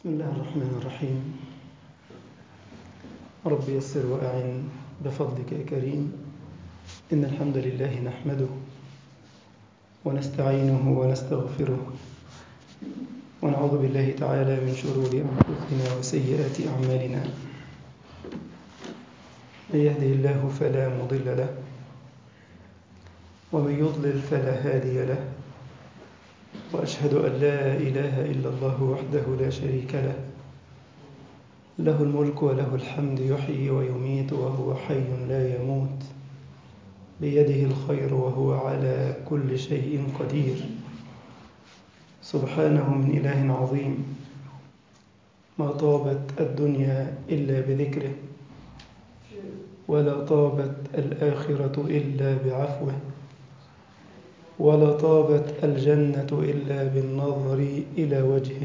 بسم الله الرحمن الرحيم. رب يسر وأعن بفضلك يا كريم. إن الحمد لله نحمده ونستعينه ونستغفره ونعوذ بالله تعالى من شرور أنفسنا وسيئات أعمالنا. من يهده الله فلا مضل له ومن يضلل فلا هادي له، وأشهد أن لا إله إلا الله وحده لا شريك له، له الملك وله الحمد، يحيي ويميت وهو حي لا يموت، بيده الخير وهو على كل شيء قدير. سبحانه من إله عظيم، ما طابت الدنيا إلا بذكره، ولا طابت الآخرة إلا بعفوه، ولا طابت الجنة إلا بالنظر إلى وجهه.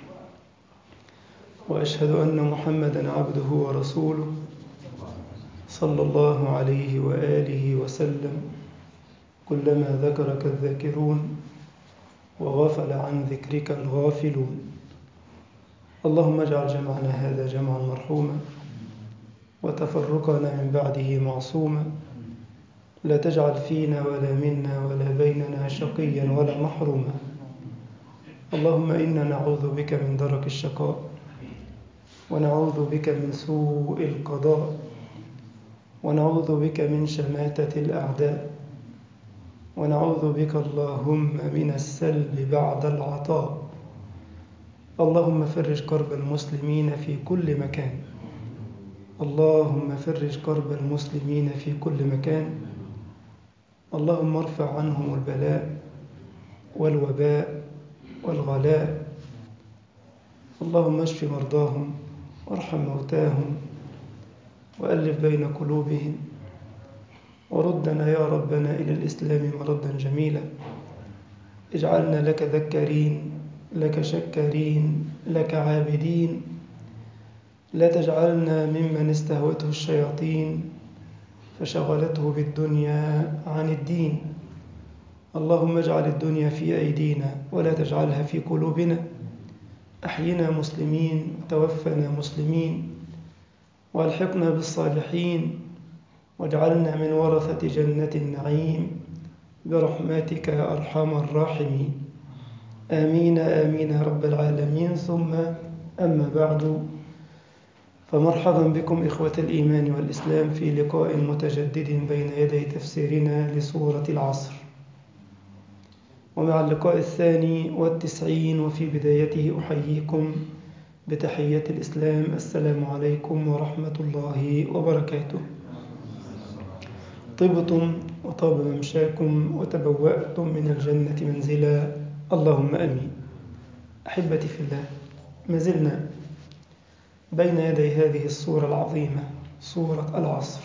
وأشهد أن محمدًا عبده ورسوله صلى الله عليه وآله وسلم. كلما ذكرك الذاكرون وغفل عن ذكرك الغافلون. اللهم اجعل جمعنا هذا جمعا مرحوما، وتفرقنا من بعده معصوما. لا تجعل فينا ولا منا ولا بيننا شقيا ولا محروما. اللهم إنا نعوذ بك من درك الشقاء، ونعوذ بك من سوء القضاء، ونعوذ بك من شماتة الأعداء، ونعوذ بك اللهم من السلب بعد العطاء. اللهم فرج كرب المسلمين في كل مكان. اللهم فرج كرب المسلمين في كل مكان. اللهم ارفع عنهم البلاء والوباء والغلاء. اللهم اشف مرضاهم وارحم موتاهم وألف بين قلوبهم، وردنا يا ربنا إلى الإسلام مردا جميلا. اجعلنا لك ذكارين، لك شكارين، لك عابدين. لا تجعلنا ممن استهوته الشياطين فشغلته بالدنيا عن الدين. اللهم اجعل الدنيا في أيدينا ولا تجعلها في قلوبنا. أحينا مسلمين وتوفنا مسلمين، والحقنا بالصالحين، واجعلنا من ورثة جنة النعيم برحمتك يا أرحم الراحمين. آمين آمين يا رب العالمين. ثم أما بعد، فمرحبا بكم إخوة الإيمان والإسلام في لقاء متجدد بين يدي تفسيرنا لسورة العصر، ومع اللقاء 92، وفي بدايته أحييكم بتحية الإسلام. السلام عليكم ورحمة الله وبركاته. طبتم وطاب ممشاكم وتبوأتم من الجنة منزلا، اللهم آمين. أحبتي في الله، ما زلنا بين يدي هذه السورة العظيمة، سورة العصر،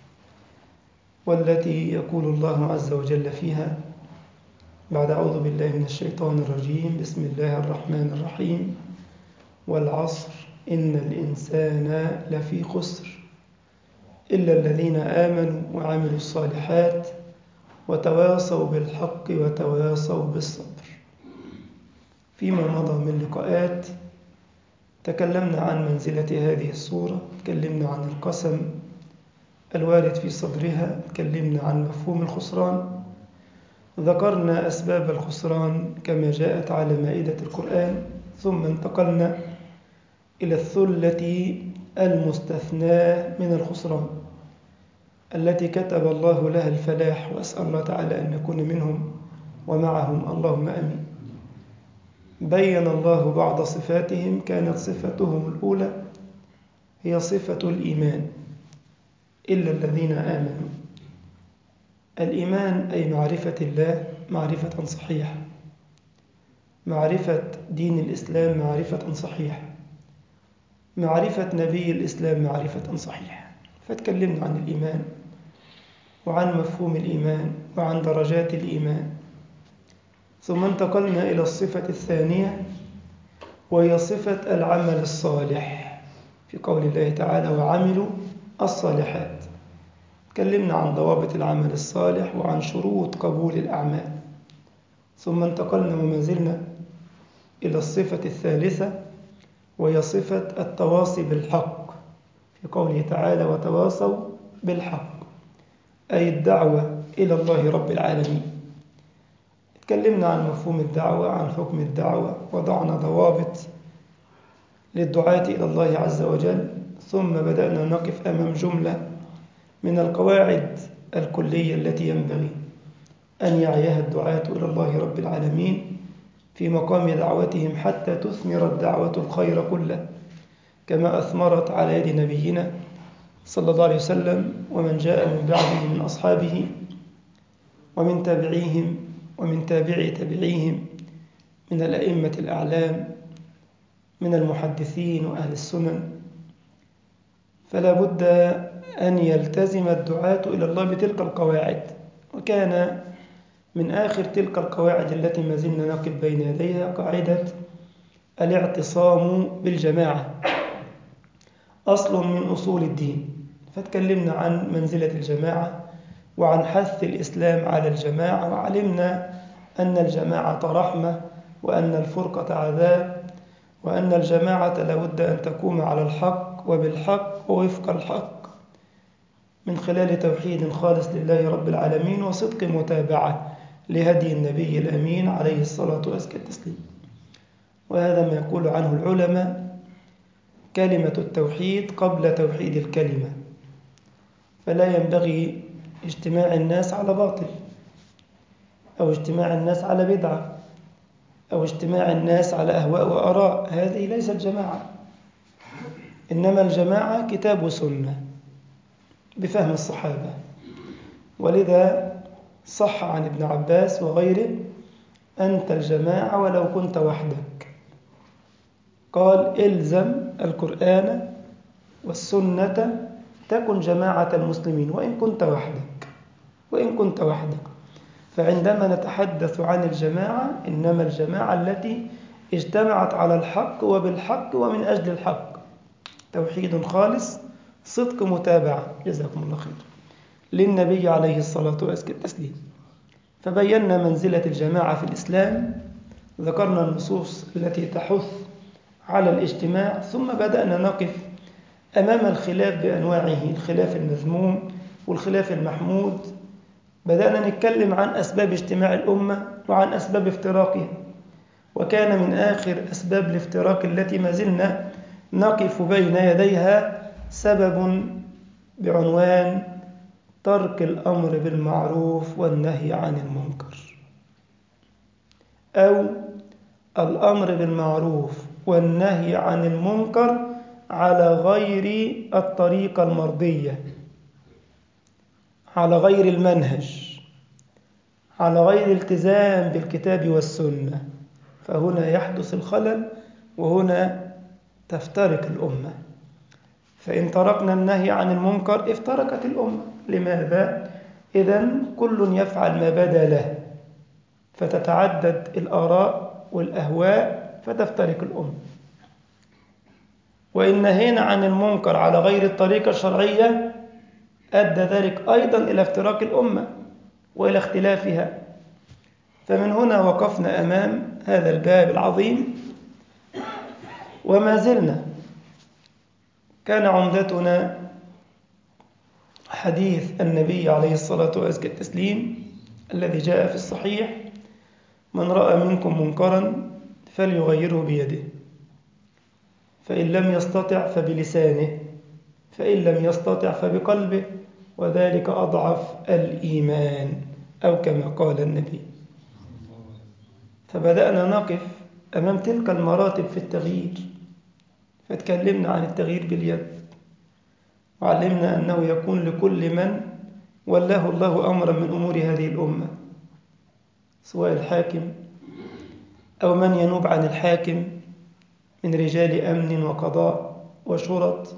والتي يقول الله عز وجل فيها بعد أعوذ بالله من الشيطان الرجيم: بسم الله الرحمن الرحيم، والعصر إن الإنسان لفي خسر إلا الذين آمنوا وعملوا الصالحات وتواصوا بالحق وتواصوا بالصبر. فيما مضى من لقاءات تكلمنا عن منزلة هذه السورة، تكلمنا عن القسم الوارد في صدرها، تكلمنا عن مفهوم الخسران، ذكرنا أسباب الخسران كما جاءت على مائدة القرآن، ثم انتقلنا إلى الثلة المستثناة من الخسران التي كتب الله لها الفلاح، وأسأل الله تعالى أن نكون منهم ومعهم، اللهم آمين. بين الله بعض صفاتهم، كانت صفتهم الأولى هي صفة الإيمان، إلا الذين آمنوا. الإيمان أي معرفة الله معرفة صحيحة، معرفة دين الإسلام معرفة صحيحة، معرفة نبي الإسلام معرفة صحيحة. فتكلمنا عن الإيمان وعن مفهوم الإيمان وعن درجات الإيمان، ثم انتقلنا إلى الصفة الثانية، وهي صفة العمل الصالح، في قول الله تعالى: وعملوا الصالحات. تكلمنا عن ضوابط العمل الصالح وعن شروط قبول الأعمال، ثم انتقلنا وما زلنا إلى الصفة الثالثة، وهي صفة التواصي بالحق في قوله تعالى وتواصوا بالحق، أي الدعوة إلى الله رب العالمين. اتكلمنا عن مفهوم الدعوة، عن حكم الدعوة، وضعنا ضوابط للدعاة إلى الله عز وجل، ثم بدأنا نقف أمام جملة من القواعد الكلية التي ينبغي أن يعيها الدعاة إلى الله رب العالمين في مقام دعوتهم حتى تثمر الدعوة الخير كله كما أثمرت على يد نبينا صلى الله عليه وسلم ومن جاء من بعده من أصحابه ومن تابعيهم ومن تابعي تابعيهم من الأئمة الأعلام من المحدثين وأهل السنن. فلا بد أن يلتزم الدعاة إلى الله بتلك القواعد. وكان من آخر تلك القواعد التي ما زلنا نقف بين يديها قاعدة الاعتصام بالجماعة، أصل من أصول الدين. فتكلمنا عن منزلة الجماعة وعن حث الإسلام على الجماعة، وعلمنا أن الجماعة رحمة وأن الفرقة عذاب، وأن الجماعة لابد أن تقوم على الحق وبالحق ووفق الحق من خلال توحيد خالص لله رب العالمين وصدق متابعة لهدي النبي الأمين عليه الصلاة والتسليم. وهذا ما يقول عنه العلماء كلمة التوحيد قبل توحيد الكلمة. فلا ينبغي اجتماع الناس على باطل، أو اجتماع الناس على بدعة، أو اجتماع الناس على أهواء وآراء. هذه ليست جماعة، إنما الجماعة كتاب وسنة بفهم الصحابة. ولذا صح عن ابن عباس وغيره أنت الجماعة ولو كنت وحدك. قال إلزم القرآن والسنة تكن جماعة المسلمين وإن كنت وحدك. فعندما نتحدث عن الجماعة إنما الجماعة التي اجتمعت على الحق وبالحق ومن أجل الحق، توحيد خالص، صدق متابعة، جزاكم الله خير، للنبي عليه الصلاة والتسليم. فبينا منزلة الجماعة في الإسلام، ذكرنا النصوص التي تحث على الاجتماع، ثم بدأنا نقف أمام الخلاف بأنواعه، الخلاف المذموم والخلاف المحمود. بدأنا نتكلم عن أسباب اجتماع الأمة وعن أسباب افتراقها. وكان من آخر أسباب الافتراق التي ما زلنا نقف بين يديها سبب بعنوان ترك الأمر بالمعروف والنهي عن المنكر، أو الأمر بالمعروف والنهي عن المنكر على غير الطريقة المرضية، على غير المنهج، على غير الالتزام بالكتاب والسنة. فهنا يحدث الخلل، وهنا تفترق الأمة. فإن تركنا النهي عن المنكر افترقت الأمة. لماذا؟ إذن كل يفعل ما بدا له، فتتعدد الآراء والأهواء فتفترق الأمة. وإن نهينا عن المنكر على غير الطريقة الشرعية أدى ذلك أيضا إلى افتراق الأمة وإلى اختلافها. فمن هنا وقفنا أمام هذا الباب العظيم وما زلنا. كان عمدتنا حديث النبي عليه الصلاة والتسليم الذي جاء في الصحيح: من رأى منكم منكرا فليغيره بيده، فإن لم يستطع فبلسانه، فإن لم يستطع فبقلبه، وذلك أضعف الإيمان، أو كما قال النبي. فبدأنا نقف أمام تلك المراتب في التغيير، فتكلمنا عن التغيير باليد، وعلمنا أنه يكون لكل من ولاه الله أمرا من أمور هذه الأمة، سواء الحاكم أو من ينوب عن الحاكم من رجال أمن وقضاء وشرط،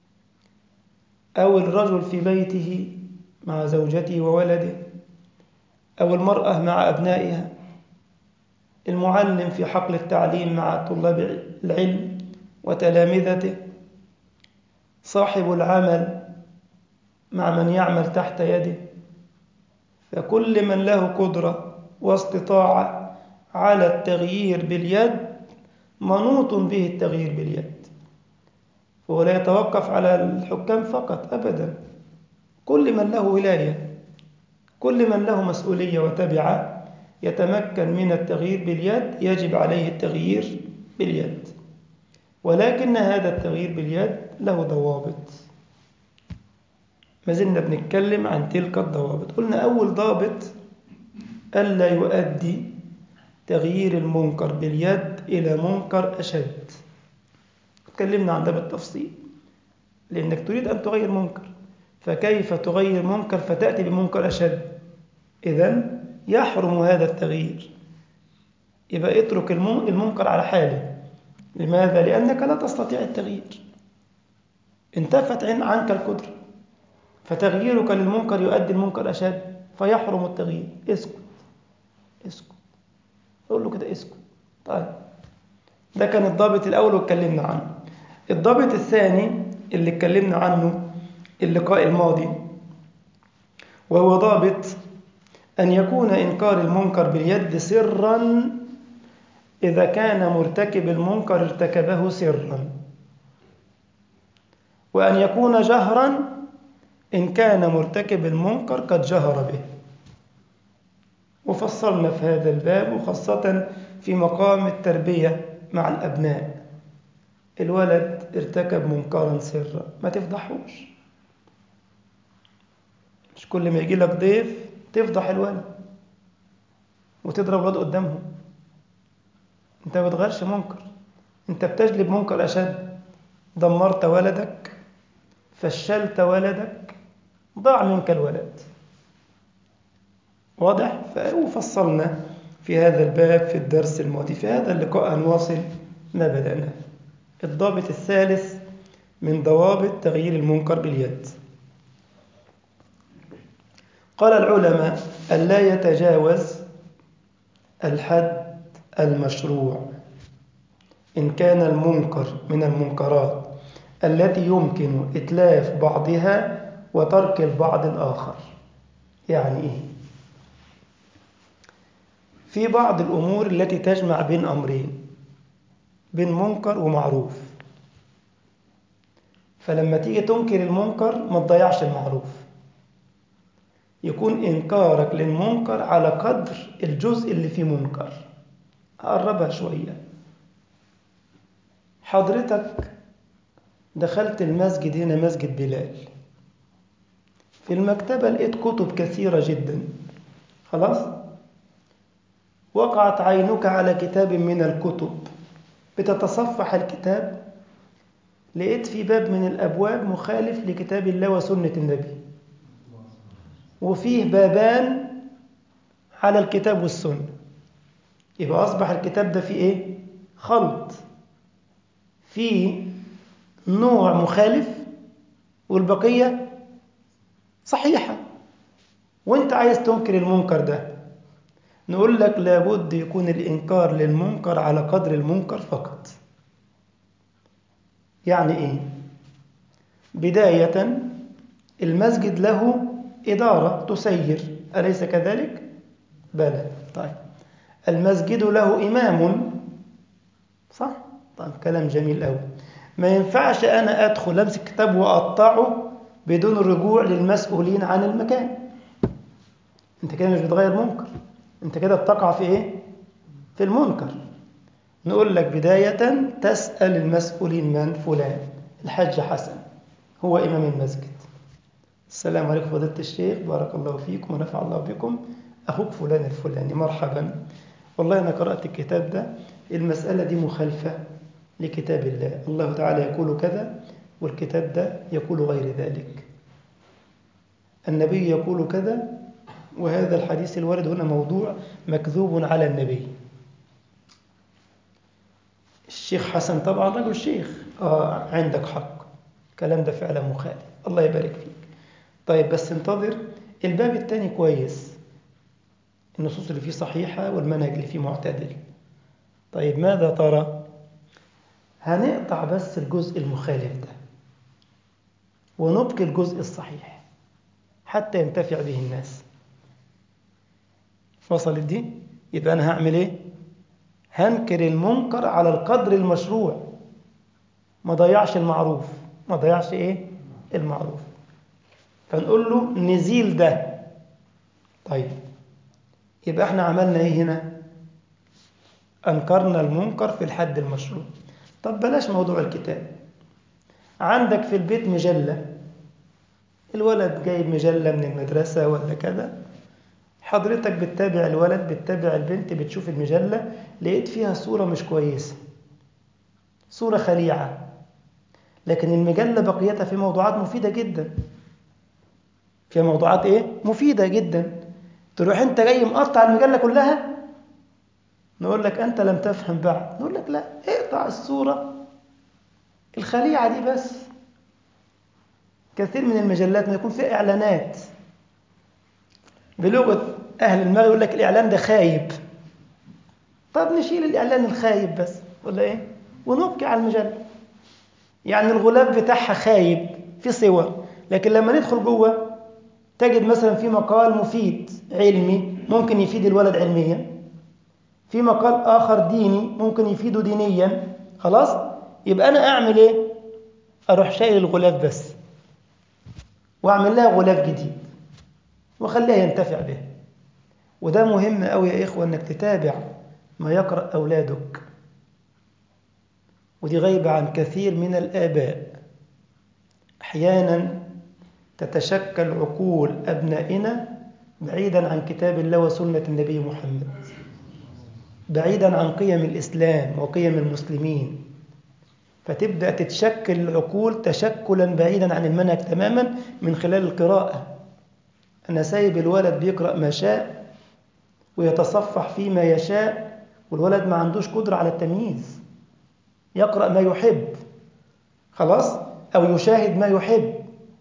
أو الرجل في بيته مع زوجته وولده، أو المرأة مع أبنائها، المعلم في حقل التعليم مع طلاب العلم وتلامذته، صاحب العمل مع من يعمل تحت يده. فكل من له قدرة واستطاعة على التغيير باليد منوط به التغيير باليد، وهو لا يتوقف على الحكام فقط أبدا. كل من له ولاية، كل من له مسؤولية وتبعة يتمكن من التغيير باليد يجب عليه التغيير باليد، ولكن هذا التغيير باليد له ضوابط. ما زلنا بنتكلم عن تلك الضوابط. قلنا أول ضابط ألا يؤدي تغيير المنكر باليد إلى منكر أشد. تكلمنا عن ده بالتفصيل، لأنك تريد أن تغير منكر، فكيف تغير منكر فتأتي بمنكر أشد؟ إذن يحرم هذا التغيير، يبقى اترك المنكر على حاله. لماذا؟ لأنك لا تستطيع التغيير، انتفت عنك القدرة، فتغييرك للمنكر يؤدي المنكر أشد فيحرم التغيير. اسكت اسكت، أقول له كده اسكت. طيب، ده كان الضابط الأول واتكلمنا عنه. الضابط الثاني اللي اتكلمنا عنه اللقاء الماضي، وهو ضابط أن يكون إنكار المنكر باليد سرا إذا كان مرتكب المنكر ارتكبه سرا، وأن يكون جهرا إن كان مرتكب المنكر قد جهر به. وفصلنا في هذا الباب، وخاصة في مقام التربية مع الأبناء. الولد ارتكب منكرا سرا، ما تفضحوش. مش كل ما يجي لك ضيف تفضح الولد وتضرب الولد قدامهم. انت ما بتغيرش منكر، انت بتجلب منكر أشد. دمرت ولدك، فشلت ولدك، ضاع منك الولد. واضح؟ وفصلنا في هذا الباب في الدرس الماضي. في هذا اللقاء هنواصل ما بدأنا. الضابط الثالث من ضوابط تغيير المنكر باليد. قال العلماء ألا يتجاوز الحد المشروع إن كان المنكر من المنكرات التي يمكن إتلاف بعضها وترك البعض الآخر. يعني إيه؟ في بعض الأمور التي تجمع بين أمرين، بين منكر ومعروف، فلما تيجي تنكر المنكر ما تضيعش المعروف، يكون إنكارك للمنكر على قدر الجزء اللي فيه منكر. أقربها شوية. حضرتك دخلت المسجد هنا، مسجد بلال، في المكتبة لقيت كتب كثيرة جدا. خلاص؟ وقعت عينك على كتاب من الكتب، بتتصفح الكتاب، لقيت في باب من الأبواب مخالف لكتاب الله وسنة النبي، وفيه بابان على الكتاب والسنة. يبقى أصبح الكتاب ده فيه إيه؟ خلط، فيه نوع مخالف والبقية صحيحة، وانت عايز تنكر المنكر ده. نقول لك لابد يكون الإنكار للمنكر على قدر المنكر فقط. يعني إيه؟ بداية، المسجد له إدارة تسير، أليس كذلك؟ بلى. طيب، المسجد له إمام، صح؟ طيب، كلام جميل أوي. ما ينفعش أنا أدخل أمسك كتاب وأقطعه بدون الرجوع للمسؤولين عن المكان. أنت كده مش بتغير منكر، أنت كده بتقع في إيه؟ في المنكر. نقول لك بداية تسأل المسؤولين. من؟ فلان الحاج حسن، هو إمام المسجد. السلام عليكم فضيلة الشيخ، بارك الله فيكم ونفع الله بكم، أخوك فلان الفلاني، مرحبا. والله أنا قرأت الكتاب ده، المسألة دي مخالفة لكتاب الله، الله تعالى يقول كذا والكتاب ده يقول غير ذلك، النبي يقول كذا وهذا الحديث الوارد هنا موضوع مكذوب على النبي. الشيخ حسن طبعا رجل شيخ، عندك حق، الكلام ده فعلا مخالف، الله يبارك فيك. طيب بس انتظر، الباب الثاني كويس، النصوص اللي فيه صحيحة والمنهج اللي فيه معتدل. طيب ماذا ترى؟ هنقطع بس الجزء المخالف ده ونبقي الجزء الصحيح حتى ينتفع به الناس. وصلت دي؟ يبقى أنا هعمل إيه؟ هنكر المنكر على القدر المشروع، ما ضيعش المعروف، ما ضيعش إيه؟ المعروف. فنقول له نزيل ده. طيب يبقى احنا عملنا ايه هنا؟ أنكرنا المنكر في الحد المشروع. طب بلاش موضوع الكتاب. عندك في البيت مجلة، الولد جايب مجلة من المدرسة ولا كذا، حضرتك بتتابع الولد، بتتابع البنت، بتشوف المجلة، لقيت فيها صورة مش كويسة، صورة خليعة، لكن المجلة بقيتها في موضوعات مفيدة جدا، في موضوعات ايه؟ مفيدة جدا. تروح انت جاي مقطع المجلة كلها؟ نقول لك أنت لم تفهم بعد. نقول لك لا، اقطع الصورة الخليعة دي بس. كثير من المجلات ما يكون فيها إعلانات بلغة أهل المغرب، يقول لك الإعلان ده خايب. طب نشيل الإعلان الخايب بس ولا إيه؟ ونبكي على المجلة. يعني الغلاف بتاعها خايب في صور، لكن لما ندخل جوه تجد مثلا في مقال مفيد علمي ممكن يفيد الولد علميا، في مقال آخر ديني ممكن يفيده دينيا. خلاص؟ يبقى أنا أعمل إيه؟ أروح شايل الغلاف بس وأعمل لها غلاف جديد وخليها ينتفع به. وده مهم أوي يا إخوة، أنك تتابع ما يقرأ أولادك، ودي غايبة عن كثير من الآباء. أحيانا تتشكل عقول أبنائنا بعيدا عن كتاب الله وسنة النبي محمد، بعيدا عن قيم الإسلام وقيم المسلمين، فتبدأ تتشكل العقول تشكلا بعيدا عن المنهج تماما من خلال القراءة. أنا سايب الولد بيقرأ ما شاء ويتصفح فيما يشاء، والولد ما عندوش قدرة على التمييز، يقرأ ما يحب خلاص، أو يشاهد ما يحب.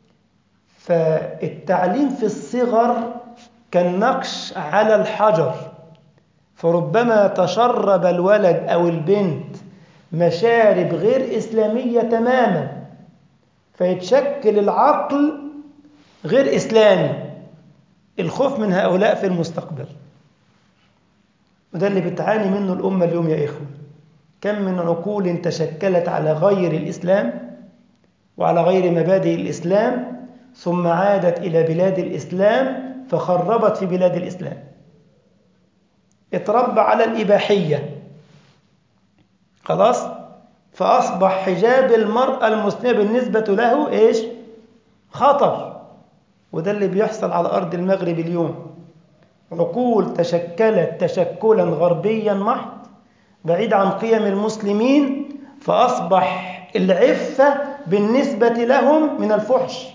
فالتعليم في الصغر كالنقش على الحجر، فربما تشرب الولد أو البنت مشارب غير إسلامية تماما، فيتشكل العقل غير إسلامي. الخوف من هؤلاء في المستقبل، وده اللي بتعاني منه الأمة اليوم يا إخوة. كم من عقول تشكلت على غير الإسلام وعلى غير مبادئ الإسلام، ثم عادت إلى بلاد الإسلام فخربت في بلاد الإسلام. اتربى على الإباحية خلاص، فأصبح حجاب المرأة المسلمة بالنسبة له إيش؟ خطر. وده اللي بيحصل على أرض المغرب اليوم. عقول تشكلت تشكلا غربيا محض بعيد عن قيم المسلمين، فأصبح العفة بالنسبة لهم من الفحش،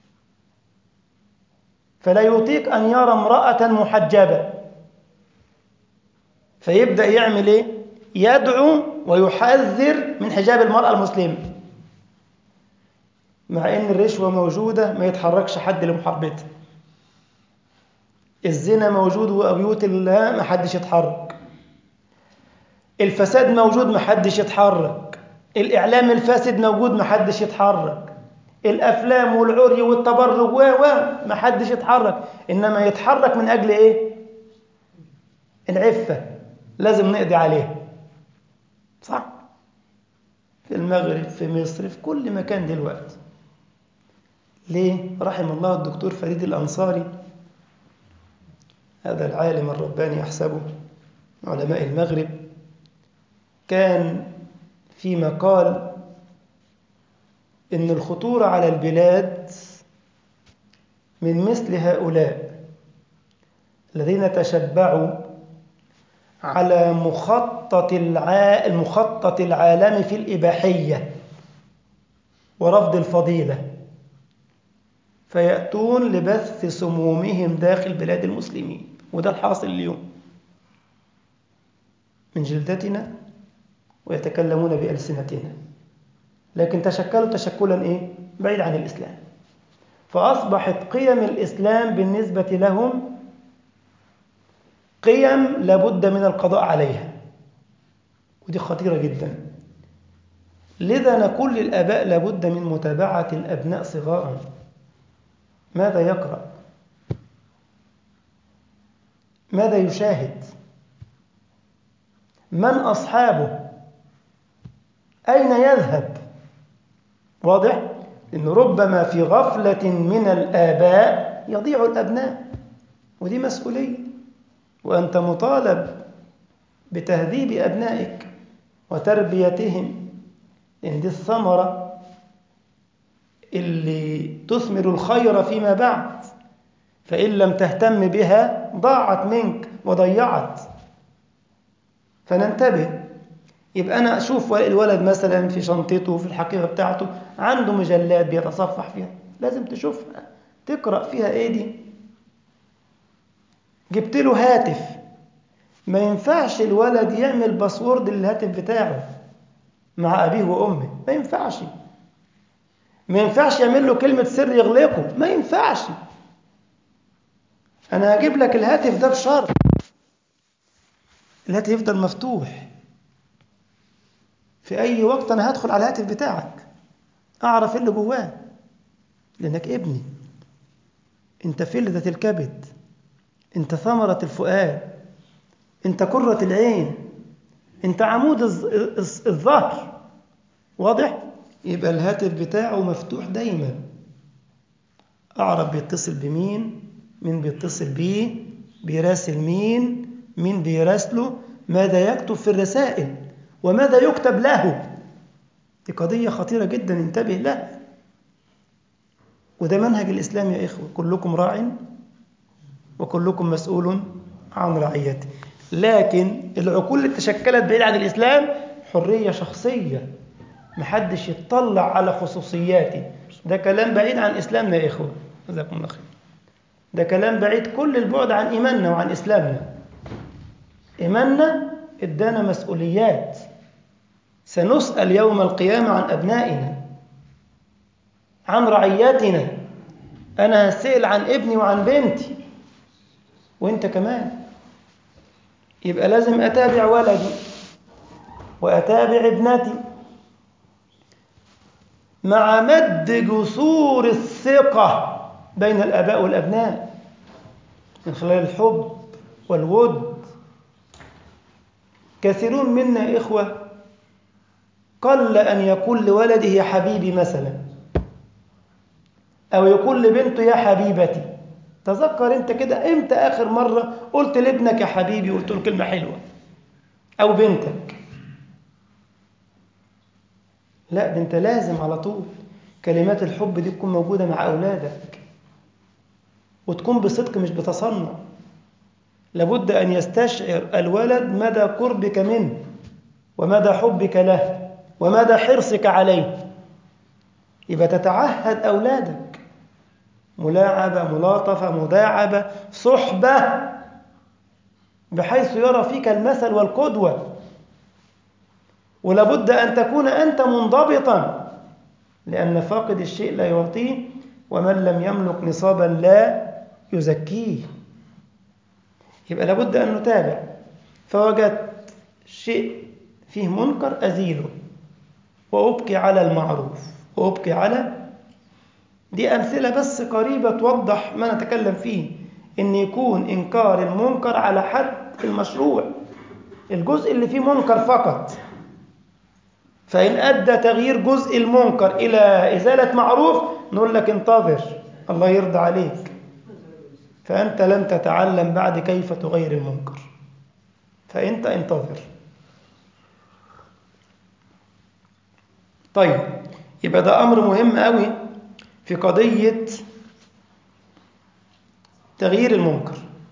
فلا يطيق أن يرى امرأة محجبة، فيبدأ يعمل إيه؟ يدعو ويحذر من حجاب المرأة المسلمة، مع إن الرشوة موجودة ما يتحركش حد لمحاربتها، الزنا موجود وبيوت الله ما حدش يتحرك، الفساد موجود ما حدش يتحرك، الإعلام الفاسد موجود ما حدش يتحرك، الأفلام والعري والتبرج ما حدش يتحرك. إنما يتحرك من أجل إيه؟ العفة، لازم نقضي عليه. صح؟ في المغرب، في مصر، في كل مكان دلوقتي. ليه؟ رحم الله الدكتور فريد الأنصاري، هذا العالم الرباني أحسبه علماء المغرب، كان في مقال إن الخطورة على البلاد من مثل هؤلاء الذين تشبعوا على المخطط العالمي في الإباحية ورفض الفضيلة، فيأتون لبث سمومهم داخل بلاد المسلمين. وده الحاصل اليوم من جلدتنا، ويتكلمون بألسنتنا، لكن تشكلوا تشكلا إيه؟ بعيد عن الإسلام، فأصبحت قيم الإسلام بالنسبة لهم قيم لابد من القضاء عليها، ودي خطيرة جدا. لذا نقول للآباء لابد من متابعة الأبناء صغارا، ماذا يقرأ؟ ماذا يشاهد؟ من أصحابه؟ أين يذهب؟ واضح؟ إن ربما في غفلة من الآباء يضيع الأبناء، ودي مسؤولية، وأنت مطالب بتهذيب أبنائك وتربيتهم، لأن دي الثمرة اللي تثمر الخير فيما بعد، فإن لم تهتم بها ضاعت منك وضيعت. فننتبه. يبقى أنا أشوف الولد مثلا في شنطته في الحقيبة بتاعته عنده مجلات بيتصفح فيها، لازم تشوفها تقرأ فيها إيه دي. جبت له هاتف، ما ينفعش الولد يعمل باسورد للهاتف بتاعه مع أبيه وأمه، ما ينفعش. ما ينفعش يعمل له كلمة سر يغلقه، ما ينفعش. أنا هجيب لك الهاتف ده بشرط الهاتف يفضل مفتوح، في أي وقت أنا هدخل على الهاتف بتاعك أعرف اللي جواه، لأنك ابني، أنت فلذة الكبد، أنت ثمرة الفؤاد، أنت قرة العين، أنت عمود الظهر. واضح؟ يبقى الهاتف بتاعه مفتوح دايما، أعرف بيتصل بمين، مين بيتصل بيه، بيراسل مين، مين بيراسله، ماذا يكتب في الرسائل وماذا يكتب له. دي قضية خطيرة جدا، انتبه لها. وده منهج الإسلام يا إخوة، كلكم راع وكلكم مسؤول عن رعيته. لكن العقول اللي تشكلت بعيد عن الإسلام حرية شخصية، محدش يتطلع على خصوصياتي. ده كلام بعيد عن إسلامنا يا إخوة، جزاكم الله خير. ده كلام بعيد كل البعد عن إيماننا وعن إسلامنا. إيماننا إدانا مسؤوليات، سنسأل يوم القيامة عن أبنائنا، عن رعياتنا. أنا هسأل عن ابني وعن بنتي، وإنت كمان. يبقى لازم أتابع ولدي وأتابع ابنتي مع مد جسور الثقة بين الآباء والأبناء من خلال الحب والود. كثيرون منا يا إخوة قل أن يقول لولده يا حبيبي مثلا، أو يقول لبنته يا حبيبتي. تذكر أنت كده إمتى آخر مرة قلت لابنك يا حبيبي وقلت له كلمة حلوة، أو بنتك؟ لا، ده أنت لازم على طول كلمات الحب دي تكون موجودة مع أولادك، وتكون بصدق مش بتصنع. لابد أن يستشعر الولد مدى قربك منه ومدى حبك له ومدى حرصك عليه. يبقى تتعهد أولادك ملاعبة، ملاطفة، مداعبة، صحبة، بحيث يرى فيك المثل والقدوة. ولابد أن تكون أنت منضبطا، لأن فاقد الشيء لا يعطيه، ومن لم يملك نصابا لا يزكيه. يبقى لابد أن نتابع. فوجدت شيء فيه منكر أزيله، وأبقي على المعروف، وأبقي على. دي أمثلة بس قريبة توضح ما نتكلم فيه، إن يكون إنكار المنكر على حد المشروع، الجزء اللي فيه منكر فقط. فإن أدى تغيير جزء المنكر إلى إزالة معروف نقول لك انتظر، الله يرضى عليك، فأنت لم تتعلم بعد كيف تغير المنكر، فأنت انتظر. طيب، يبقى ده أمر مهم قوي في قضية تغيير المنكر.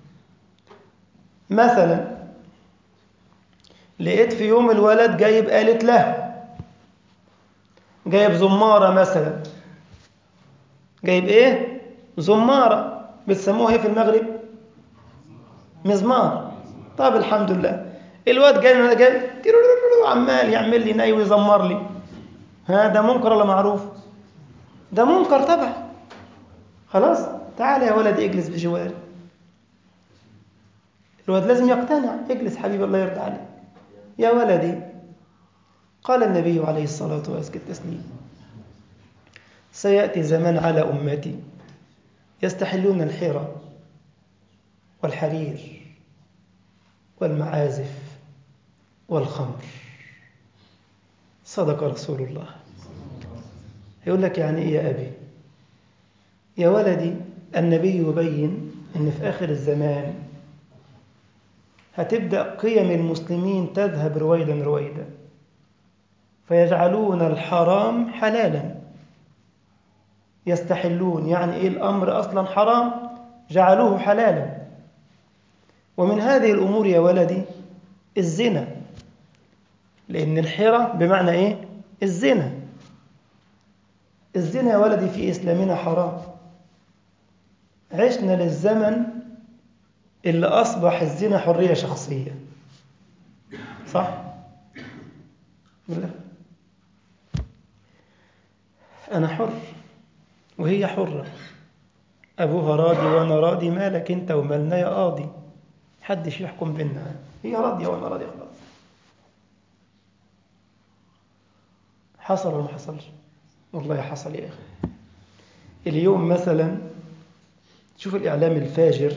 مثلا لقيت في يوم الولد جايب آلة له، جايب زمارة مثلا، جايب ايه؟ زمارة. بتسموها ايه في المغرب؟ مزمار. طب الحمد لله. الواد جاي عمال يعمل لي ناي ويزمر لي. ده منكر ولا معروف؟ ده منكر طبعا. خلاص، تعال يا ولد اجلس بجواري. الواد لازم يقتنع. اجلس حبيبي الله يرضى عليك يا ولدي. قال النبي عليه الصلاة والسلام: سيأتي زمان على أمتي يستحلون الحرى والحرير والمعازف والخمر. صدق رسول الله. يقول لك يعني إيه يا أبي؟ يا ولدي، النبي يبين أن في آخر الزمان هتبدأ قيم المسلمين تذهب رويدا رويدا، فيجعلون الحرام حلالا، يستحلون. يعني إيه الأمر أصلا حرام جعلوه حلالا. ومن هذه الأمور يا ولدي الزنا، لأن الحرة بمعنى إيه؟ الزنا. الزنا يا ولدي في إسلامنا حرام. عشنا للزمن اللي أصبح الزنا حرية شخصية، صح؟ لا، أنا حر وهي حرة، أبوها راضي وأنا راضي، مالك أنت ومالنا يا قاضي، حدش يحكم بينا، هي راضية وأنا راضي، خلاص. حصل ولا ما حصلش؟ والله حصل يا أخي. اليوم مثلا شوف الإعلام الفاجر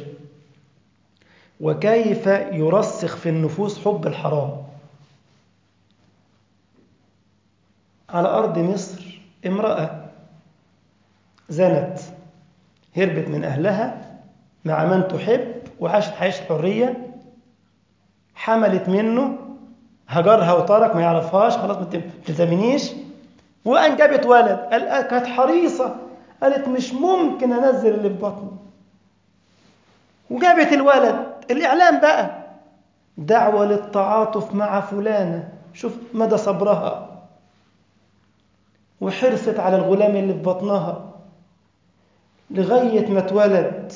وكيف يرسخ في النفوس حب الحرام. على أرض مصر امرأة زنت، هربت من أهلها مع من تحب وعاشت حياة حرية، حملت منه، هجرها وترك، ما يعرفهاش، خلاص ما تلزمنيش، وأنجبت ولد. كانت حريصة، قالت مش ممكن أنزل اللي في بطني، وجابت الولد. الإعلام بقى دعوة للتعاطف مع فلانة، شوف مدى صبرها وحرصت على الغلام اللي في بطنها لغاية ما اتولد،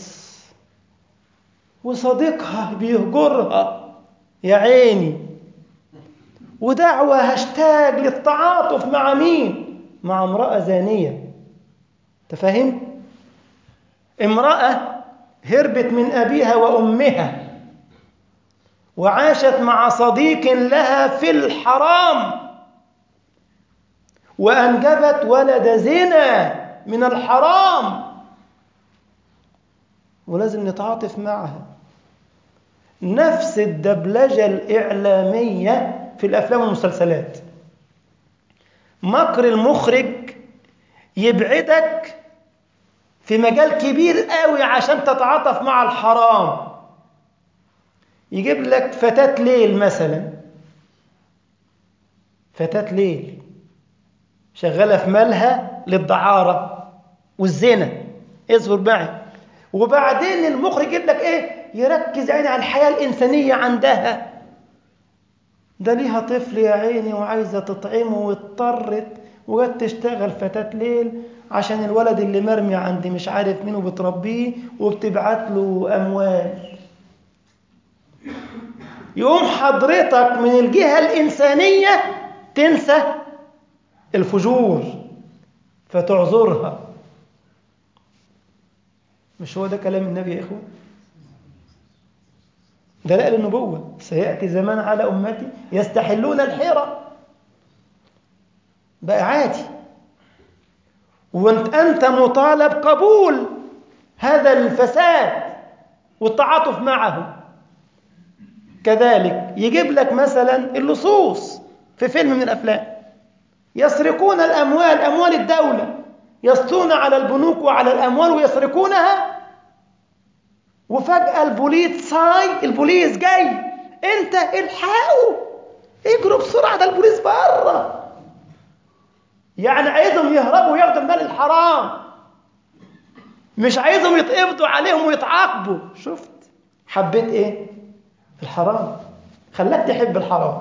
وصديقها بيهجرها يا عيني، ودعوة هاشتاج للتعاطف مع مين؟ مع امرأة زانية. تفهم؟ امرأة هربت من أبيها وأمها وعاشت مع صديق لها في الحرام وأنجبت ولد زنا من الحرام، ولازم نتعاطف معها. نفس الدبلجة الإعلامية في الأفلام والمسلسلات، مكر المخرج يبعدك في مجال كبير قوي عشان تتعاطف مع الحرام. يجيب لك فتاة ليل مثلا، فتاة ليل شغالة في مالها للدعارة والزنا، اصبر معي. وبعدين المخرج يجيب لك ايه؟ يركز عيني على الحياة الإنسانية عندها. ده ليها طفل يا عيني وعايزة تطعمه واضطرت وجت تشتغل فتاة ليل عشان الولد اللي مرمي عندي مش عارف مين وبتربيه وبتبعت له أموال. يقوم حضرتك من الجهة الإنسانية تنسى الفجور فتعذرها. مش هو ده كلام النبي يا إخوة؟ دلائل النبوة. سيأتي زمان على أمتي يستحلون الحرى، بقى عادي، وأنت مطالب قبول هذا الفساد والتعاطف معه. كذلك يجيب لك مثلا اللصوص في فيلم من الأفلام يسرقون الأموال، أموال الدولة، يسطون على البنوك وعلى الأموال ويسرقونها، وفجأة البوليس جاي، انت الحقوا، اجروا بسرعة، ده البوليس بره. يعني عايزهم يهربوا وياخدوا المال الحرام، مش عايزهم يتقبضوا عليهم ويتعاقبوا. شفت؟ حبيت ايه؟ الحرام، خلاك تحب الحرام،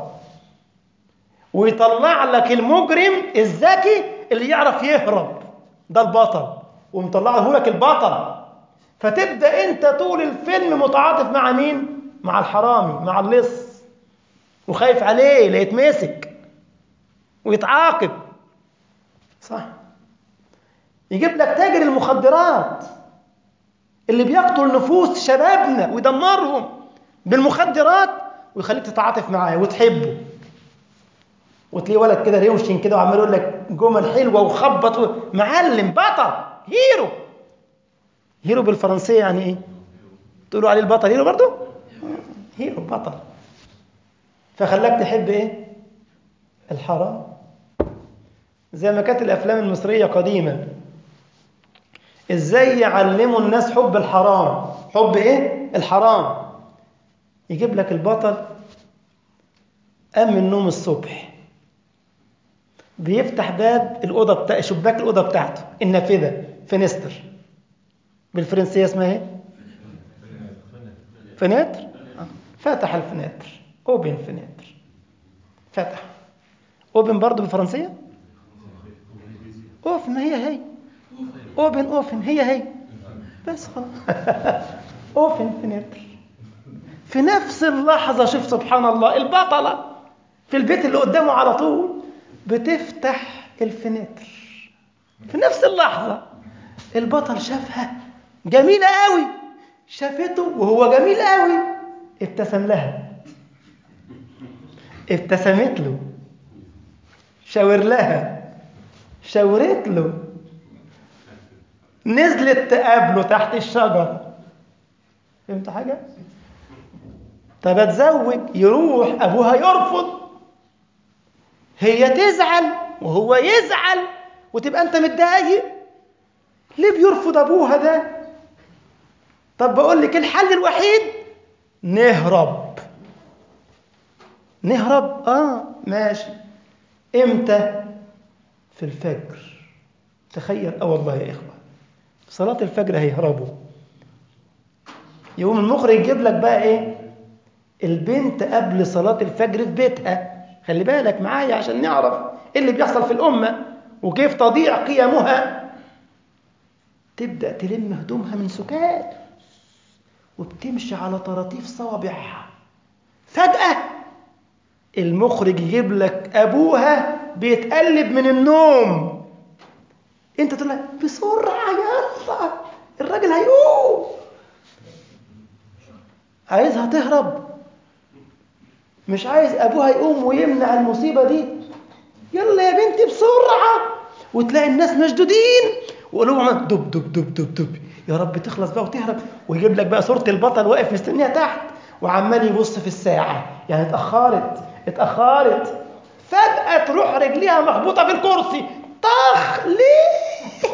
ويطلع لك المجرم الذكي اللي يعرف يهرب، ده البطل، ومطلعه لك البطل. فتبدأ انت طول الفيلم متعاطف مع مين؟ مع الحرامي، مع اللص، وخايف عليه لا يتمسك ويتعاقب. صح؟ يجيب لك تاجر المخدرات اللي بيقتل نفوس شبابنا ويدمرهم بالمخدرات ويخليك تتعاطف معاه وتحبه، وتلاقيه ولد كده روشن كده وعمال يقول لك جمل حلوه وخبط معلم، بطل، هيرو. هيرو بالفرنسيه يعني ايه؟ تقولوا عليه البطل هيرو برضه؟ هيرو، بطل. فخلاك تحب إيه؟ الحرام. زي ما كانت الأفلام المصرية قديما إزاي يعلموا الناس حب الحرام. حب إيه؟ الحرام. يجيب لك البطل قام من النوم الصبح، بيفتح باب الأوضة شباك الأوضة بتاعته، النافذة، فينستر، بالفرنسية اسمها إيه؟ فيناتر. فتح الفيناتر، أوبن فيناتر، فتح. أوبن برضه بالفرنسية؟ أوفن، هي أوبن أوفن، هي بس خلاص. أوفن فيناتر. في نفس اللحظة شوف سبحان الله، البطلة في البيت اللي قدامه على طول بتفتح الفيناتر. في نفس اللحظة البطل شافها جميلة قوي، شافته وهو جميل قوي، ابتسم لها، ابتسمت له، شاور لها، شاورت له، نزلت تقابله تحت الشجر. فهمت حاجة؟ طب اتزوج، يروح أبوها يرفض، هي تزعل وهو يزعل، وتبقى أنت متضايق. ليه بيرفض أبوها ده؟ طب بقول لك الحل الوحيد، نهرب. نهرب؟ ماشي. إمتى؟ في الفجر. تخيل، والله يا إخوة، صلاة الفجر هيهربوا. يقوم المخرج يجيب لك بقى إيه؟ البنت قبل صلاة الفجر في بيتها. خلي بالك معايا عشان نعرف إيه اللي بيحصل في الأمة وكيف تضيع قيمها. تبدأ تلم هدومها من سكات وبتمشي على طراطيف صوابعها. فجأة المخرج يجيب لك أبوها بيتقلب من النوم، أنت تقول لك بسرعة يلا الراجل هيقوم. عايزها تهرب، مش عايز أبوها يقوم ويمنع المصيبة دي. يلا يا بنتي بسرعة. وتلاقي الناس مشدودين وقلوبهم دب دب دب دب دب، يا رب تخلص بقى وتهرب. ويجيب لك بقى صورة البطل واقف مستنيها تحت وعمال يبص في الساعة، يعني اتأخرت. فجأة تروح رجليها مخبوطة في الكرسي، طخ ليه.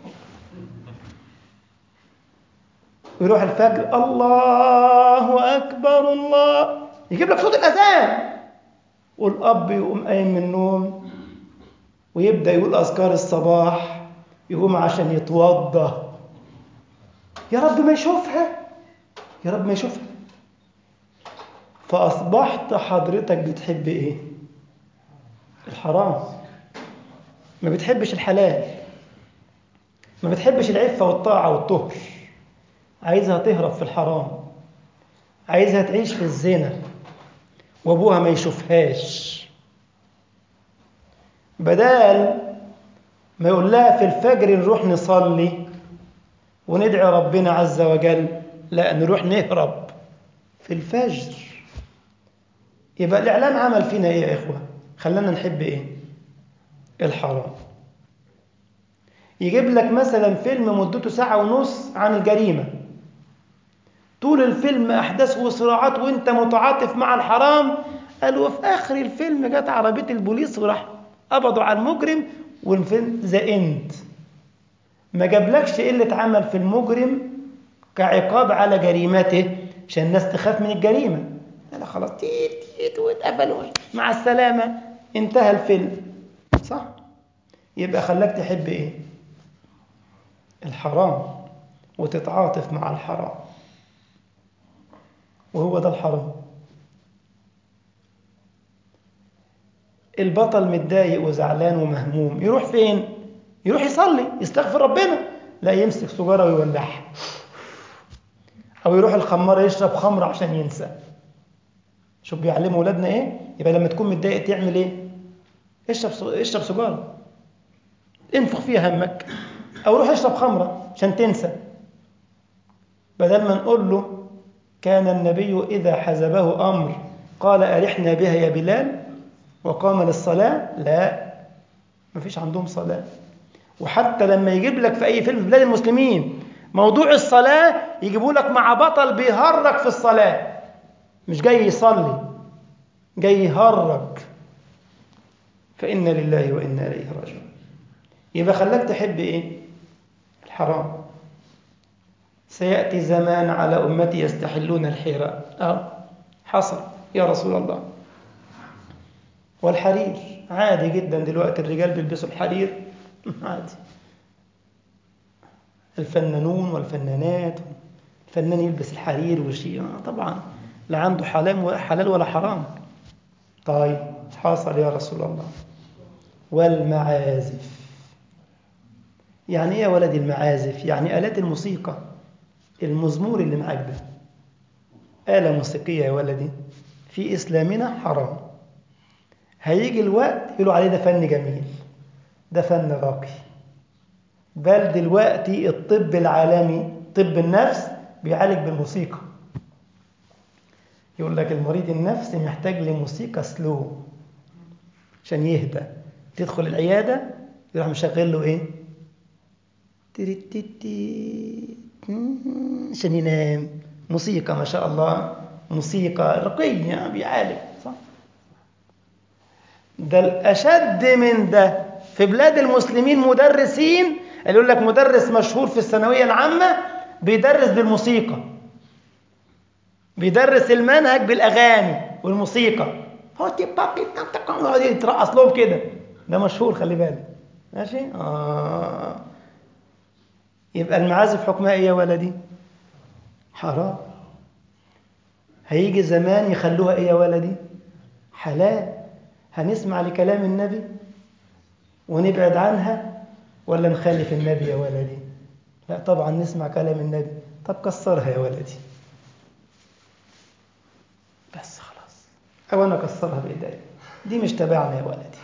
ويروح الفجر، الله أكبر الله، يجيب لك صوت الأذان، والأب يقوم قايم من النوم ويبدأ يقول أذكار الصباح، يقوم عشان يتوضى. يا رب ما يشوفها، يا رب ما يشوفها. فأصبحت حضرتك بتحب إيه؟ الحرام. ما بتحبش الحلال، ما بتحبش العفة والطاعة والطهر. عايزها تهرب في الحرام، عايزها تعيش في الزنا وأبوها ما يشوفهاش. بدال ما يقول لها في الفجر نروح نصلي وندعي ربنا عز وجل، لا، نروح نهرب في الفجر. يبقى الإعلام عمل فينا إيه يا إخوة؟ خلانا نحب إيه؟ الحرام. يجيب لك مثلا فيلم مدته 1.5 ساعة عن الجريمة، طول الفيلم أحداث وصراعات وإنت متعاطف مع الحرام. قالوا في آخر الفيلم جت عربية البوليس وراح قبضوا على المجرم، والفيلم ذا إند. ما جابلكش إيه اللي اتعمل في المجرم كعقاب على جريمته عشان الناس تخاف من الجريمة. لا خلاص، تيت واتقفلوا، مع السلامة، انتهى الفيلم. صح؟ يبقى خلاك تحب إيه؟ الحرام، وتتعاطف مع الحرام، وهو ده الحرام. البطل متضايق وزعلان ومهموم، يروح فين؟ يروح يصلي يستغفر ربنا، لا يمسك سجارة ويولعها، أو يروح الخمارة يشرب خمر عشان ينسى. شوف بيعلموا أولادنا إيه؟ يبقى لما تكون متضايق تعمل إيه؟ اشرب سجارة، انفخ فيها همك، أو روح اشرب خمرة عشان تنسى. بدل ما نقول له كان النبي إذا حزبه أمر قال أرحنا بها يا بلال وقام للصلاة، لا، ما فيش عندهم صلاة. وحتى لما يجيب لك في أي فيلم في بلاد المسلمين موضوع الصلاة، يجيبوا لك مع بطل بيهرج في الصلاة، مش جاي يصلي، جاي يهرج، فإنا لله وإنا إليه راجعون. يبقى خلاك تحب إيه؟ الحرام. سيأتي زمان على أمتي يستحلون الحيرة، حصل يا رسول الله. والحرير عادي جدا دلوقتي، الرجال بيلبسوا الحرير عادي. الفنانون والفنانات، الفنان يلبس الحرير وشيء طبعا لا عنده حلال ولا حرام. طيب حصل يا رسول الله. والمعازف، يعني ايه يا ولدي المعازف؟ يعني آلات الموسيقى، المزمور اللي معاك ده آلة موسيقية يا ولدي، في إسلامنا حرام. هيجي الوقت يقولوا عليه ده فن جميل، ده فن راقي. بل دلوقتي الطب العالمي، طب النفس، بيعالج بالموسيقى. يقول لك المريض النفسي محتاج لموسيقى سلو عشان يهدى. تدخل العيادة يروح مشغل له ايه؟ تيريتيتي عشان ينام. موسيقى ما شاء الله، موسيقى رقية بيعالج، صح؟ ده الأشد من ده في بلاد المسلمين مدرسين، اللي يقول لك مدرس مشهور في الثانوية العامة بيدرس بالموسيقى، بيدرس المنهج بالأغاني والموسيقى، يقعد يترقص لهم كده. ده مشهور، خلي بالك. ماشي؟ يبقى المعازف حكمها ايه يا ولدي؟ حرام. هيجي زمان يخلوها ايه يا ولدي؟ حلال. هنسمع لكلام النبي ونبعد عنها ولا نخالف النبي يا ولدي؟ لا طبعا نسمع كلام النبي. طب كسرها يا ولدي، بس خلاص، او انا اكسرها بايدي، دي مش تبعنا يا ولدي.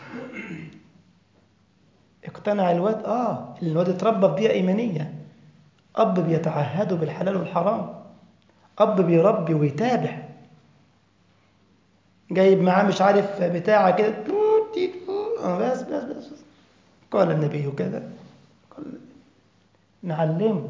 اقتنع الواد، الواد اتربى في بيئة إيمانية، أب بيتعهده بالحلال والحرام، أب بيربي ويتابع، جايب معاه مش عارف بتاعة كده، بس قال النبي كذا، قال نعلمه.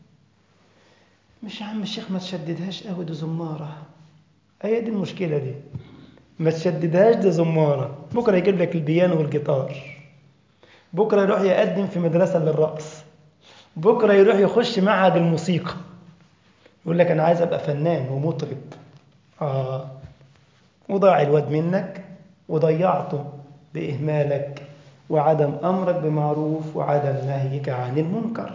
مش يا عم الشيخ ما تشددهاش قوي، دي زمارة. هي دي المشكلة دي، ما تشددهاش، دي زمارة. بكرة يجيب لك البيانو والجيتار، بكرة يروح يقدم في مدرسة للرقص، بكرة يروح يخش معهد الموسيقى، يقول لك أنا عايز أبقى فنان ومطرب. وضاع الواد منك، وضيعته بإهمالك وعدم أمرك بمعروف وعدم نهيك عن المنكر.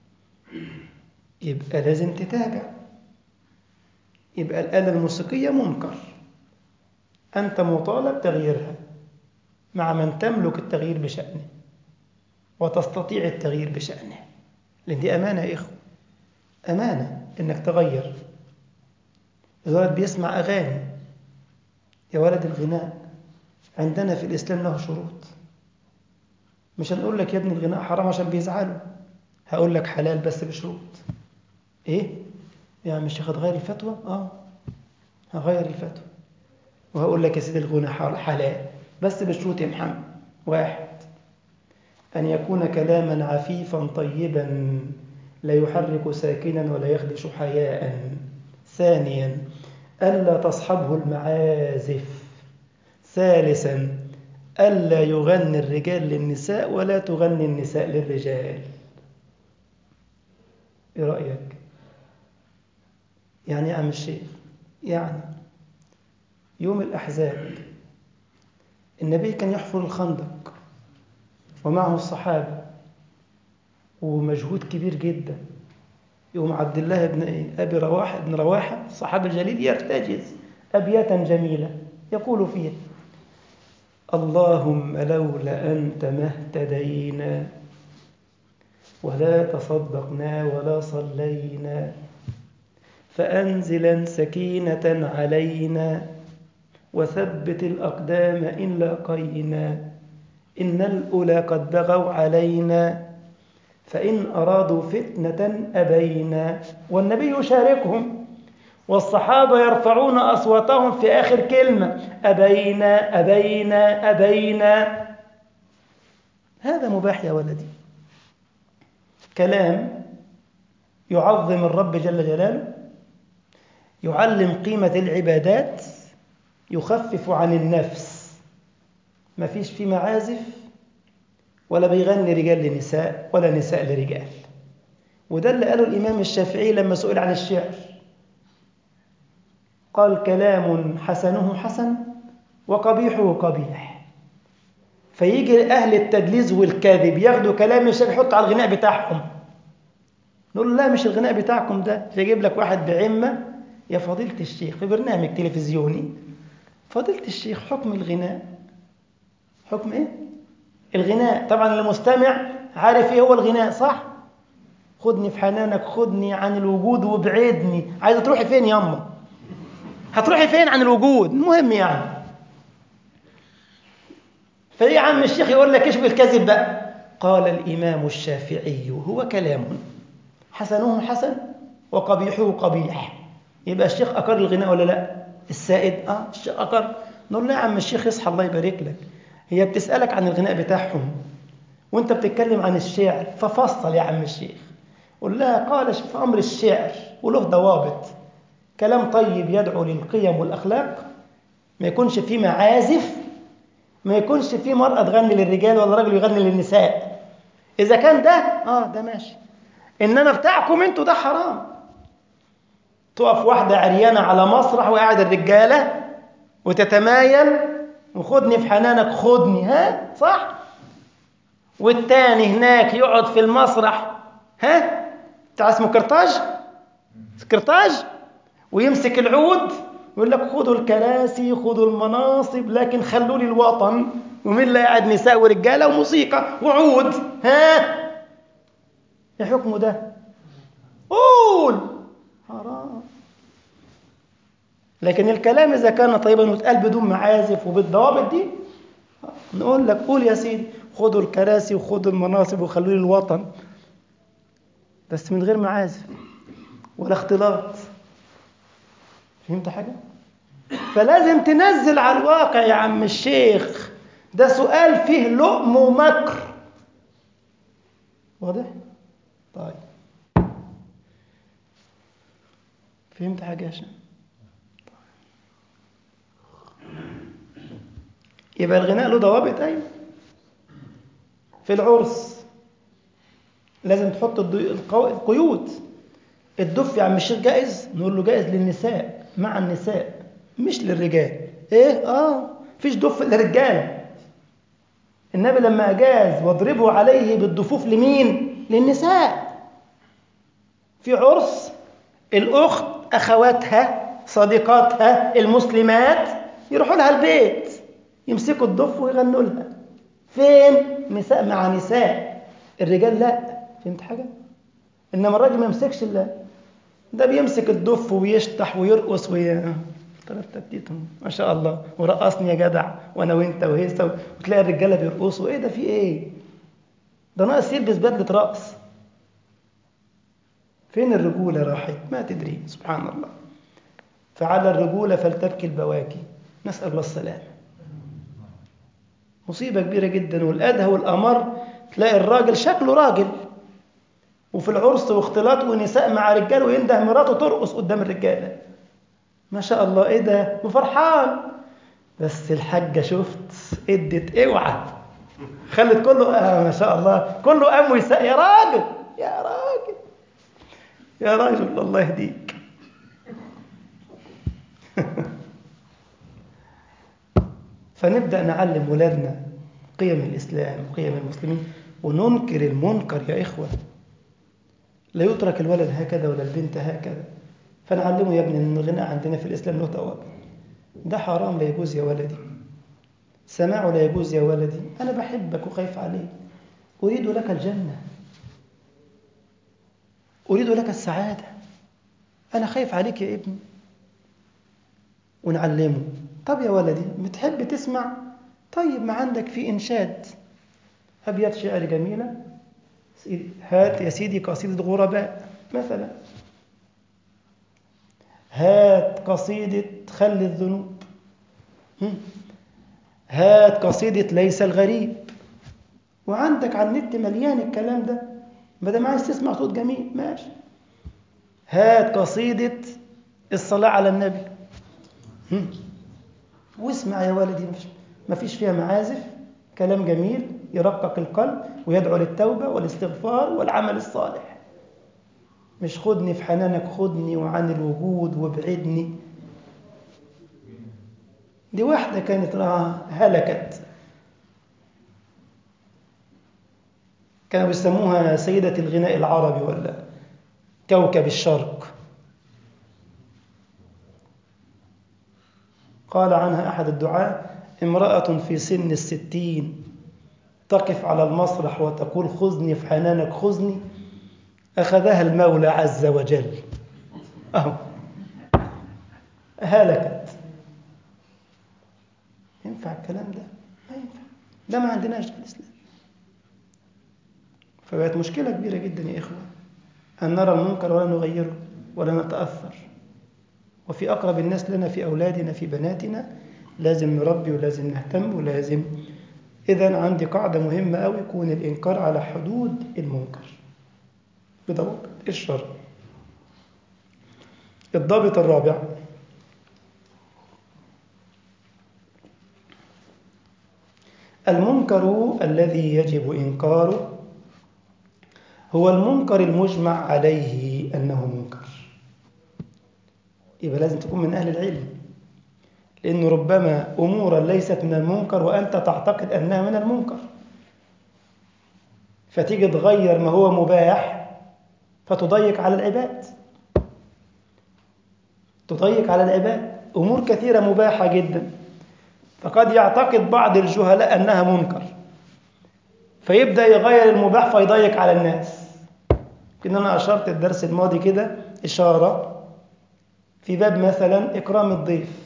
يبقى لازم تتابع. يبقى الآلة الموسيقية منكر، أنت مطالب تغييرها مع من تملك التغيير بشأنه وتستطيع التغيير بشأنه، لأن دي أمانة يا إخوة، أمانة إنك تغير. الولد بيسمع أغاني، يا ولد الغناء عندنا في الإسلام له شروط. مش هنقول لك يا ابني الغناء حرام عشان بيزعلوا، هقول لك حلال بس بشروط. إيه؟ يعني مش هتغير الفتوى؟ هغير الفتوى وهقول لك يا سيدي الغناء حلال بس بشروط يا محمد. 1: أن يكون كلاما عفيفا طيبا لا يحرك ساكنا ولا يخدش حياء. 2: ألا تصحبه المعازف. 3: ألا يغني الرجال للنساء ولا تغني النساء للرجال. إيه رأيك؟ يعني يا عم الشيخ، يعني يوم الأحزاب النبي كان يحفر الخندق ومعه الصحابة ومجهود كبير جدا. يوم عبد الله بن أبي رواحة بن رواحة الصحابي الجليل يرتجز أبياتا جميلة يقول فيها: اللهم لولا أنت ما اهتدينا ولا تصدقنا ولا صلينا، فأنزلا سكينة علينا وثبت الأقدام إن لاقينا، إن الأولى قد بغوا علينا فإن أرادوا فتنة أبينا. والنبي يشاركهم والصحابة يرفعون أصواتهم في آخر كلمة: أبينا أبينا أبينا. هذا مباح يا ولدي، كلام يعظم الرب جل جلاله، يعلم قيمة العبادات، يخفف عن النفس، ما فيش فيه معازف ولا بيغني رجال لنساء ولا نساء لرجال. وده اللي قاله الإمام الشافعي لما سئل عن الشعر، قال كلام حسنه حسن وقبيحه قبيح. فيجي أهل التدليس والكذب ياخدوا كلام الشافعي يحطوا على الغناء بتاعهم، نقول له لا مش الغناء بتاعكم ده. فيجيب لك واحد بعمة، يا فضيلة الشيخ، في برنامج تلفزيوني، فضيلة الشيخ حكم الغناء، حكم ايه؟ الغناء. طبعا المستمع عارف ايه هو الغناء، صح؟ خدني في حنانك، خدني عن الوجود وابعدني. عايزه تروحي فين ياما؟ هتروحي فين عن الوجود؟ المهم يعني. فايه يا عم الشيخ يقول لك ايش بالكذب بقى؟ قال الامام الشافعي هو كلام حسنه حسن وقبيحه قبيح. يبقى الشيخ اقر الغناء ولا لا؟ السائد الشيخ اقر. نقول له يا عم الشيخ اصحى الله يبارك لك، هي بتسالك عن الغناء بتاعهم وانت بتتكلم عن الشعر، ففصل يا عم الشيخ. قل لها قال في امر الشعر وله ضوابط، كلام طيب يدعو للقيم والاخلاق، ما يكونش فيه معازف، ما يكونش فيه مرأة تغني للرجال ولا راجل يغني للنساء. اذا كان ده ده ماشي. انما بتاعكم انتوا ده حرام. تقف واحدة عريانة على مسرح وقاعد الرجالة وتتمايل وخدني في حنانك خدني، صح؟ والتاني هناك يقعد في المسرح بتاع اسمه كرتاج ويمسك العود ويقول لك خدوا الكراسي خدوا المناصب لكن خلوا لي الوطن. ومين اللي قاعد؟ نساء ورجاله وموسيقى وعود. ايه حكمه ده؟ قول حرام. لكن الكلام اذا كان طيبا واتقال بدون معازف وبالضوابط دي، نقول لك قول يا سيدي خدوا الكراسي وخدوا المناصب وخلوا لي الوطن، بس من غير معازف ولا اختلاط. فهمت حاجة؟ فلازم تنزل على الواقع يا عم الشيخ. ده سؤال فيه لؤم ومكر. واضح؟ طيب فهمت حاجة يا شيخ؟ يبقى الغناء له ضوابط. أيوة. في العرس لازم تحط القيود. الدف يا عم الشيخ جائز؟ نقول له جائز للنساء مع النساء مش للرجال. فيش دف للرجال. النبي لما أجاز واضربوا عليه بالدفوف لمين؟ للنساء. في عرس الأخت أخواتها صديقاتها المسلمات يروحوا لها البيت يمسكوا الدف ويغنوا لها. فين؟ نساء مع نساء، الرجال لا. فهمت حاجة؟ إنما الراجل ما يمسكش ده بيمسك الدف ويشطح ويرقص تبتيتهم ما شاء الله ورقصني يا جدع وانا وانت وهيسه، وتلاقي الرجاله بيرقصوا. ايه ده؟ في ايه؟ ده ناقص يلبس بدله رقص. فين الرجوله؟ راحت ما تدري. سبحان الله. فعلى الرجوله فلتبكي البواكي، نسال الله السلامه. مصيبه كبيره جدا. والادهى والامر تلاقي الراجل شكله راجل وفي العرس واختلاط ونساء مع رجال وينده مراته ترقص قدام الرجاله ما شاء الله. ايه ده؟ وفرحان. بس الحاجة شفت ادت اوعى خلت كله ما شاء الله كله قام ويساء. يا راجل يا راجل يا راجل الله يهديك. فنبدأ نعلم ولادنا قيم الإسلام وقيم المسلمين وننكر المنكر يا إخوة. لا يترك الولد هكذا ولا البنت هكذا. فنعلمه يا ابني أن الغناء عندنا في الإسلام له ضوابط. ده حرام لا يجوز يا ولدي. سماعه لا يجوز يا ولدي. أنا بحبك وخايف عليك، أريد لك الجنة، أريد لك السعادة، أنا خايف عليك يا ابني. ونعلمه. طب يا ولدي بتحب تسمع؟ طيب ما عندك في إنشاد أبيات شعر جميلة، هات يا سيدي قصيدة غرباء مثلا، هات قصيدة خلي الذنوب، هات قصيدة ليس الغريب. وعندك على النت مليان الكلام ده. ما دام عايز تسمع صوت جميل ماشي. هات قصيدة الصلاة على النبي، واسمع يا والدي، ما فيش فيها معازف، كلام جميل يرقق القلب ويدعو للتوبة والاستغفار والعمل الصالح. مش خدني في حنانك، خدني وعن الوجود وابعدني. دي واحدة كانت هلكت، كانوا بيسموها سيدة الغناء العربي ولا كوكب الشرق. قال عنها أحد الدعاة: امرأة في سن 60 تقف على المسرح وتقول خذني في حنانك خذني، أخذها المولى عز وجل. أهو هلكت. ينفع الكلام ده؟ ما ينفع، ده ما عندناش في الإسلام. فبقت مشكلة كبيرة جدا يا إخوة أن نرى المنكر ولا نغيره ولا نتأثر. وفي أقرب الناس لنا، في أولادنا، في بناتنا، لازم نربي ولازم نهتم ولازم. إذن عندي قاعدة مهمة أوي: يكون الإنكار على حدود المنكر بضوابط الشرع. الضابط الرابع: المنكر الذي يجب إنكاره هو المنكر المجمع عليه أنه منكر. يبقى لازم تكون من أهل العلم، لأنه ربما أمورا ليست من المنكر وأنت تعتقد أنها من المنكر، فتيجي تغير ما هو مباح فتضيق على العباد. تضيق على العباد. أمور كثيرة مباحة جدا، فقد يعتقد بعض الجهلاء أنها منكر، فيبدأ يغير المباح فيضيق على الناس. إن أنا أشرت الدرس الماضي كده إشارة في باب مثلا إكرام الضيف.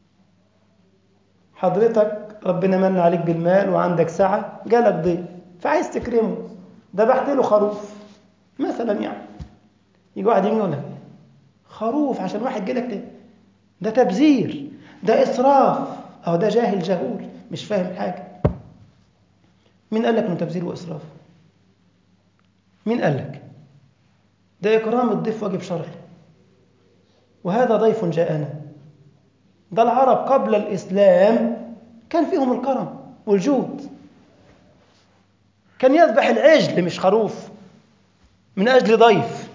حضرتك ربنا من عليك بالمال وعندك سعة، جالك ضيف فعايز تكرمه، ذبحت له خروف مثلا، يعني يجي واحد يقول لك خروف عشان واحد جالك، ده تبذير، ده إسراف. أو ده جاهل جهول مش فاهم حاجة. مين قال لك إنه تبذير وإسراف؟ مين قال لك؟ ده إكرام الضيف واجب شرعي، وهذا ضيف جاءنا. ده العرب قبل الإسلام كان فيهم الكرم والجود، كان يذبح العجل مش خروف من أجل ضيف.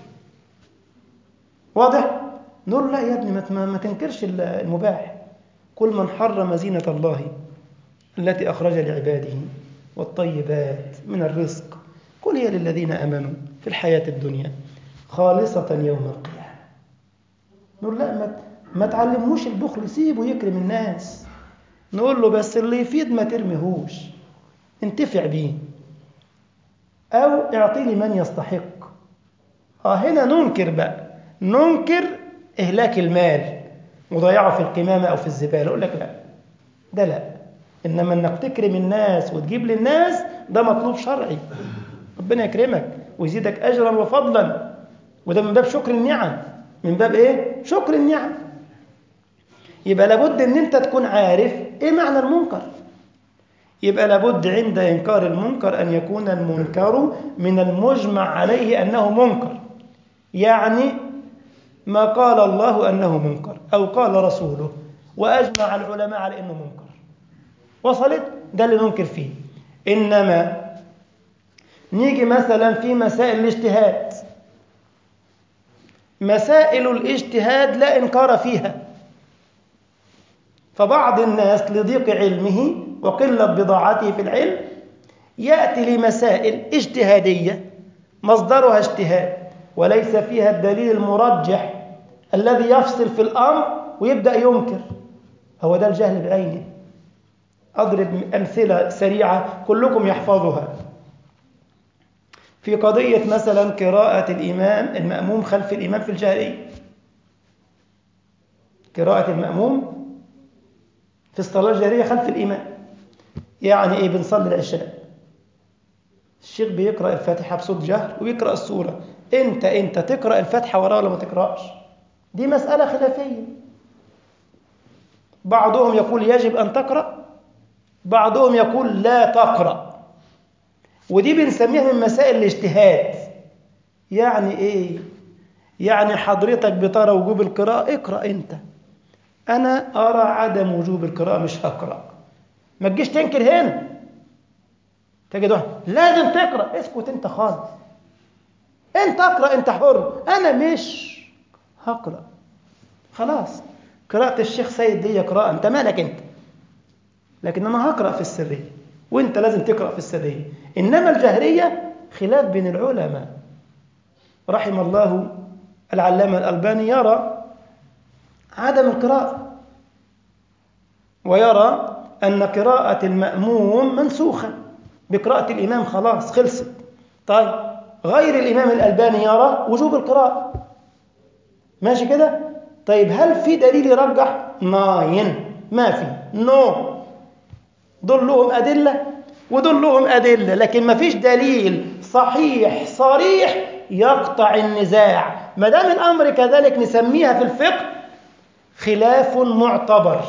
واضح؟ نقول لا يا ابني، ما تنكرش المباح. كل من حرم زينة الله التي أخرج لعباده والطيبات من الرزق قل هي للذين آمنوا في الحياة الدنيا خالصة يوم القيامة. نقول لا، ما تعلموش البخل، سيبه يكرم الناس. نقول له بس اللي يفيد ما ترميهوش، انتفع بيه أو اعطي لمن يستحق. هنا ننكر بقى، ننكر إهلاك المال وضيعه في القمامة أو في الزبالة. أقول لك لا، ده لا. إنما أنك تكرم الناس وتجيب للناس، ده مطلوب شرعي. ربنا يكرمك ويزيدك أجرا وفضلا، وده من باب شكر النعم. من باب إيه؟ شكر النعم. يبقى لابد أن أنت تكون عارف إيه معنى المنكر. يبقى لابد عند إنكار المنكر أن يكون المنكر من المجمع عليه أنه منكر، يعني ما قال الله أنه منكر أو قال رسوله وأجمع العلماء على أنه منكر. وصلت؟ ده اللي ننكر فيه. إنما نيجي مثلا في مسائل الاجتهاد. مسائل الاجتهاد لا إنكار فيها، فبعض الناس لضيق علمه وقلة بضاعته في العلم يأتي لمسائل اجتهادية مصدرها اجتهاد وليس فيها الدليل المرجح الذي يفصل في الأمر ويبدأ ينكر. هو ده الجهل بعينه. أضرب أمثلة سريعة كلكم يحفظها. في قضية مثلا قراءة المأموم خلف الإمام في الجهرية. قراءة المأموم في الصلاة الجهرية خلف الإمام، يعني إيه؟ بنصلي العشاء، الشيخ بيقرأ الفاتحة بصوت جهر ويقرأ السورة، أنت تقرأ الفاتحة وراه ولا ما تقرأش؟ دي مسألة خلافية. بعضهم يقول يجب أن تقرأ، بعضهم يقول لا تقرأ. ودي بنسميها من مسائل الاجتهاد. يعني إيه؟ يعني حضرتك بترى وجوب القراءة، اقرأ أنت. أنا أرى عدم وجوب القراءة مش هقرأ. ما تجيش تنكر هنا، تجد واحد لازم تقرأ. اسكت أنت خالص، أنت أقرأ، أنت حر، أنا مش هقرأ. خلاص، قراءة الشيخ سيد دي قراءة، أنت مالك أنت. لكن أنا هقرأ في السرية وأنت لازم تقرأ في السرية. إنما الجهرية خلاف بين العلماء. رحم الله العلامة الألباني يرى عدم القراءة، ويرى أن قراءة المأموم منسوخة بقراءة الإمام، خلاص خلصت. طيب غير الإمام الألباني يرى وجوب القراءة. ماشي كده؟ طيب هل في دليل يرجح؟ ما في. دول لهم أدلة ودول لهم أدلة، لكن ما فيش دليل صحيح صريح يقطع النزاع. ما دام الأمر كذلك نسميها في الفقه خلاف معتبر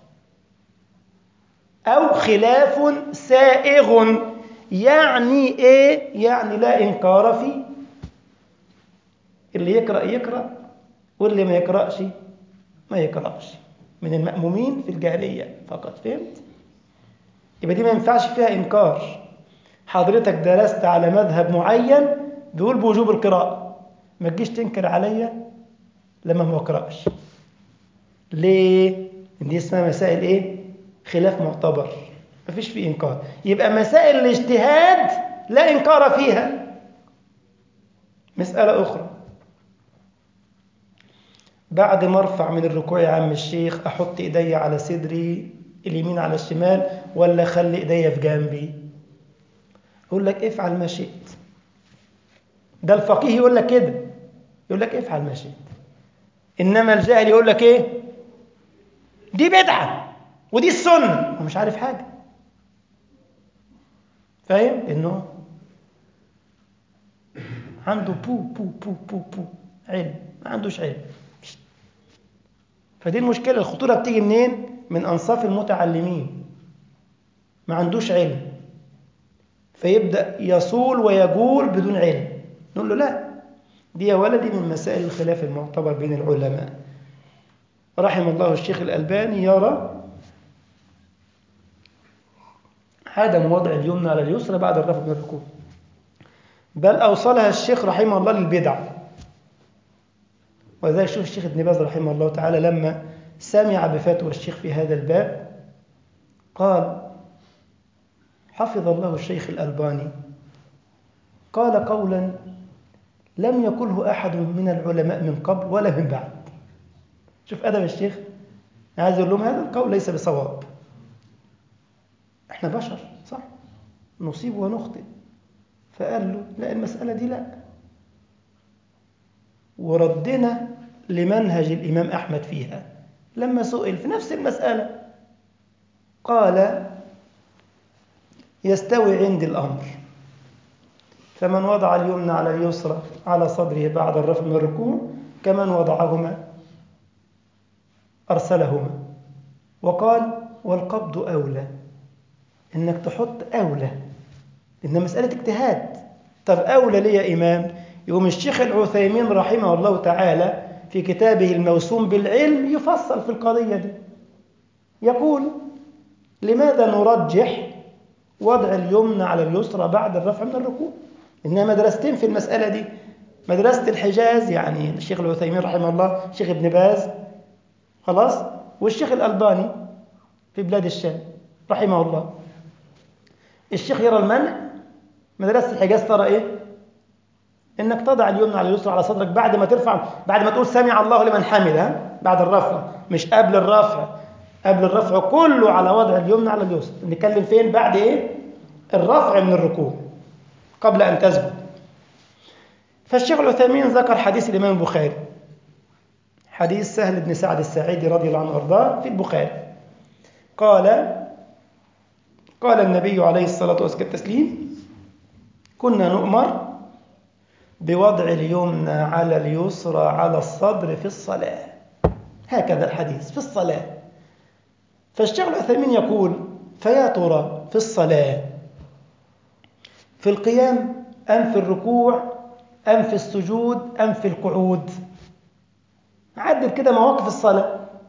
أو خلاف سائغ. يعني إيه؟ يعني لا إنكار فيه. اللي يقرأ يقرأ، واللي ما يقرأش ما يقرأش، من المأمومين في الجاهلية فقط. فهمت؟ يبقى دي ما ينفعش فيها إنكار. حضرتك درست على مذهب معين بيقول بوجوب القراءة، ما تجيش تنكر عليا لما ما أقرأش. ليه؟ دي اسمها مسائل إيه؟ خلاف معتبر، ما فيش فيه إنكار. يبقى مسائل الاجتهاد لا إنكار فيها. مسألة أخرى، بعد ما ارفع من الركوع يا عم الشيخ احط ايدي على صدري اليمين على الشمال ولا اخلي ايدي في جنبي؟ يقول لك افعل ما شئت. ده الفقيه يقول لك كده، يقول لك افعل ما شئت. انما الجاهل يقول لك ايه؟ دي بدعه ودي السنه، هو مش عارف حاجه. فاهم؟ انه عنده بو علم، ما عندوش علم. فدي المشكله. الخطوره بتيجي منين؟ من انصاف المتعلمين، ما عندوش علم فيبدأ يصول ويجول بدون علم. نقول له لا، دي يا ولدي من مسائل الخلاف المعتبر بين العلماء. رحم الله الشيخ الألباني يرى عدم وضع اليمنى على اليسرى بعد الرفع من الركوع، بل أوصلها الشيخ رحمه الله للبدع. وذلك شوف الشيخ ابن باز رحمه الله تعالى لما سمع بفتوى الشيخ في هذا الباب قال: حفظ الله الشيخ الألباني قال قولا لم يقله أحد من العلماء من قبل ولا من بعد. شوف أدب الشيخ، عايز يقول لهم هذا القول ليس بصواب. احنا بشر صح، نصيب ونخطئ. فقال له لا، المسألة دي لا. وردنا لمنهج الإمام أحمد فيها لما سئل في نفس المسألة قال: يستوي عندي الأمر، فمن وضع اليمنى على اليسرى على صدره بعد الرفع من الركوع كمن وضعهما أرسلهما. وقال: والقبض أولى، إنك تحط أولى، إن مسألة اجتهاد. طب أولى ليه يا إمام؟ يقوم الشيخ العثيمين رحمه الله تعالى في كتابه الموسوم بالعلم يفصل في القضية دي، يقول: لماذا نرجح وضع اليمنى على اليسرى بعد الرفع من الركوع؟ إنها مدرستين في المسألة دي، مدرسة الحجاز يعني الشيخ العثيمين رحمه الله، الشيخ ابن باز خلاص، والشيخ الألباني في بلاد الشام رحمه الله. الشيخ يرى المنع، مدرسة الحجاز ترى إيه؟ إنك تضع اليمنى على اليسرى على صدرك بعد ما ترفع، بعد ما تقول سمع الله لمن حمده، بعد الرفع، مش قبل الرفع. قبل الرفع كله على وضع اليمنى على اليسرى. نتكلم فين؟ بعد إيه؟ الرفع من الركوع قبل أن تسجد. فالشيخ العثيمين ذكر حديث الإمام البخاري، حديث سهل بن سعد الساعدي رضي الله عنه وارضاه في البخاري، قال النبي عليه الصلاة والتسليم: كنا نؤمر بوضع اليمنى على اليسرى على الصدر في الصلاة. هكذا الحديث في الصلاة. فالشيخ العثيمين يقول: فيا ترى في الصلاة في القيام أم في الركوع أم في السجود أم في القعود؟ عدد كده مواقف الصلاة.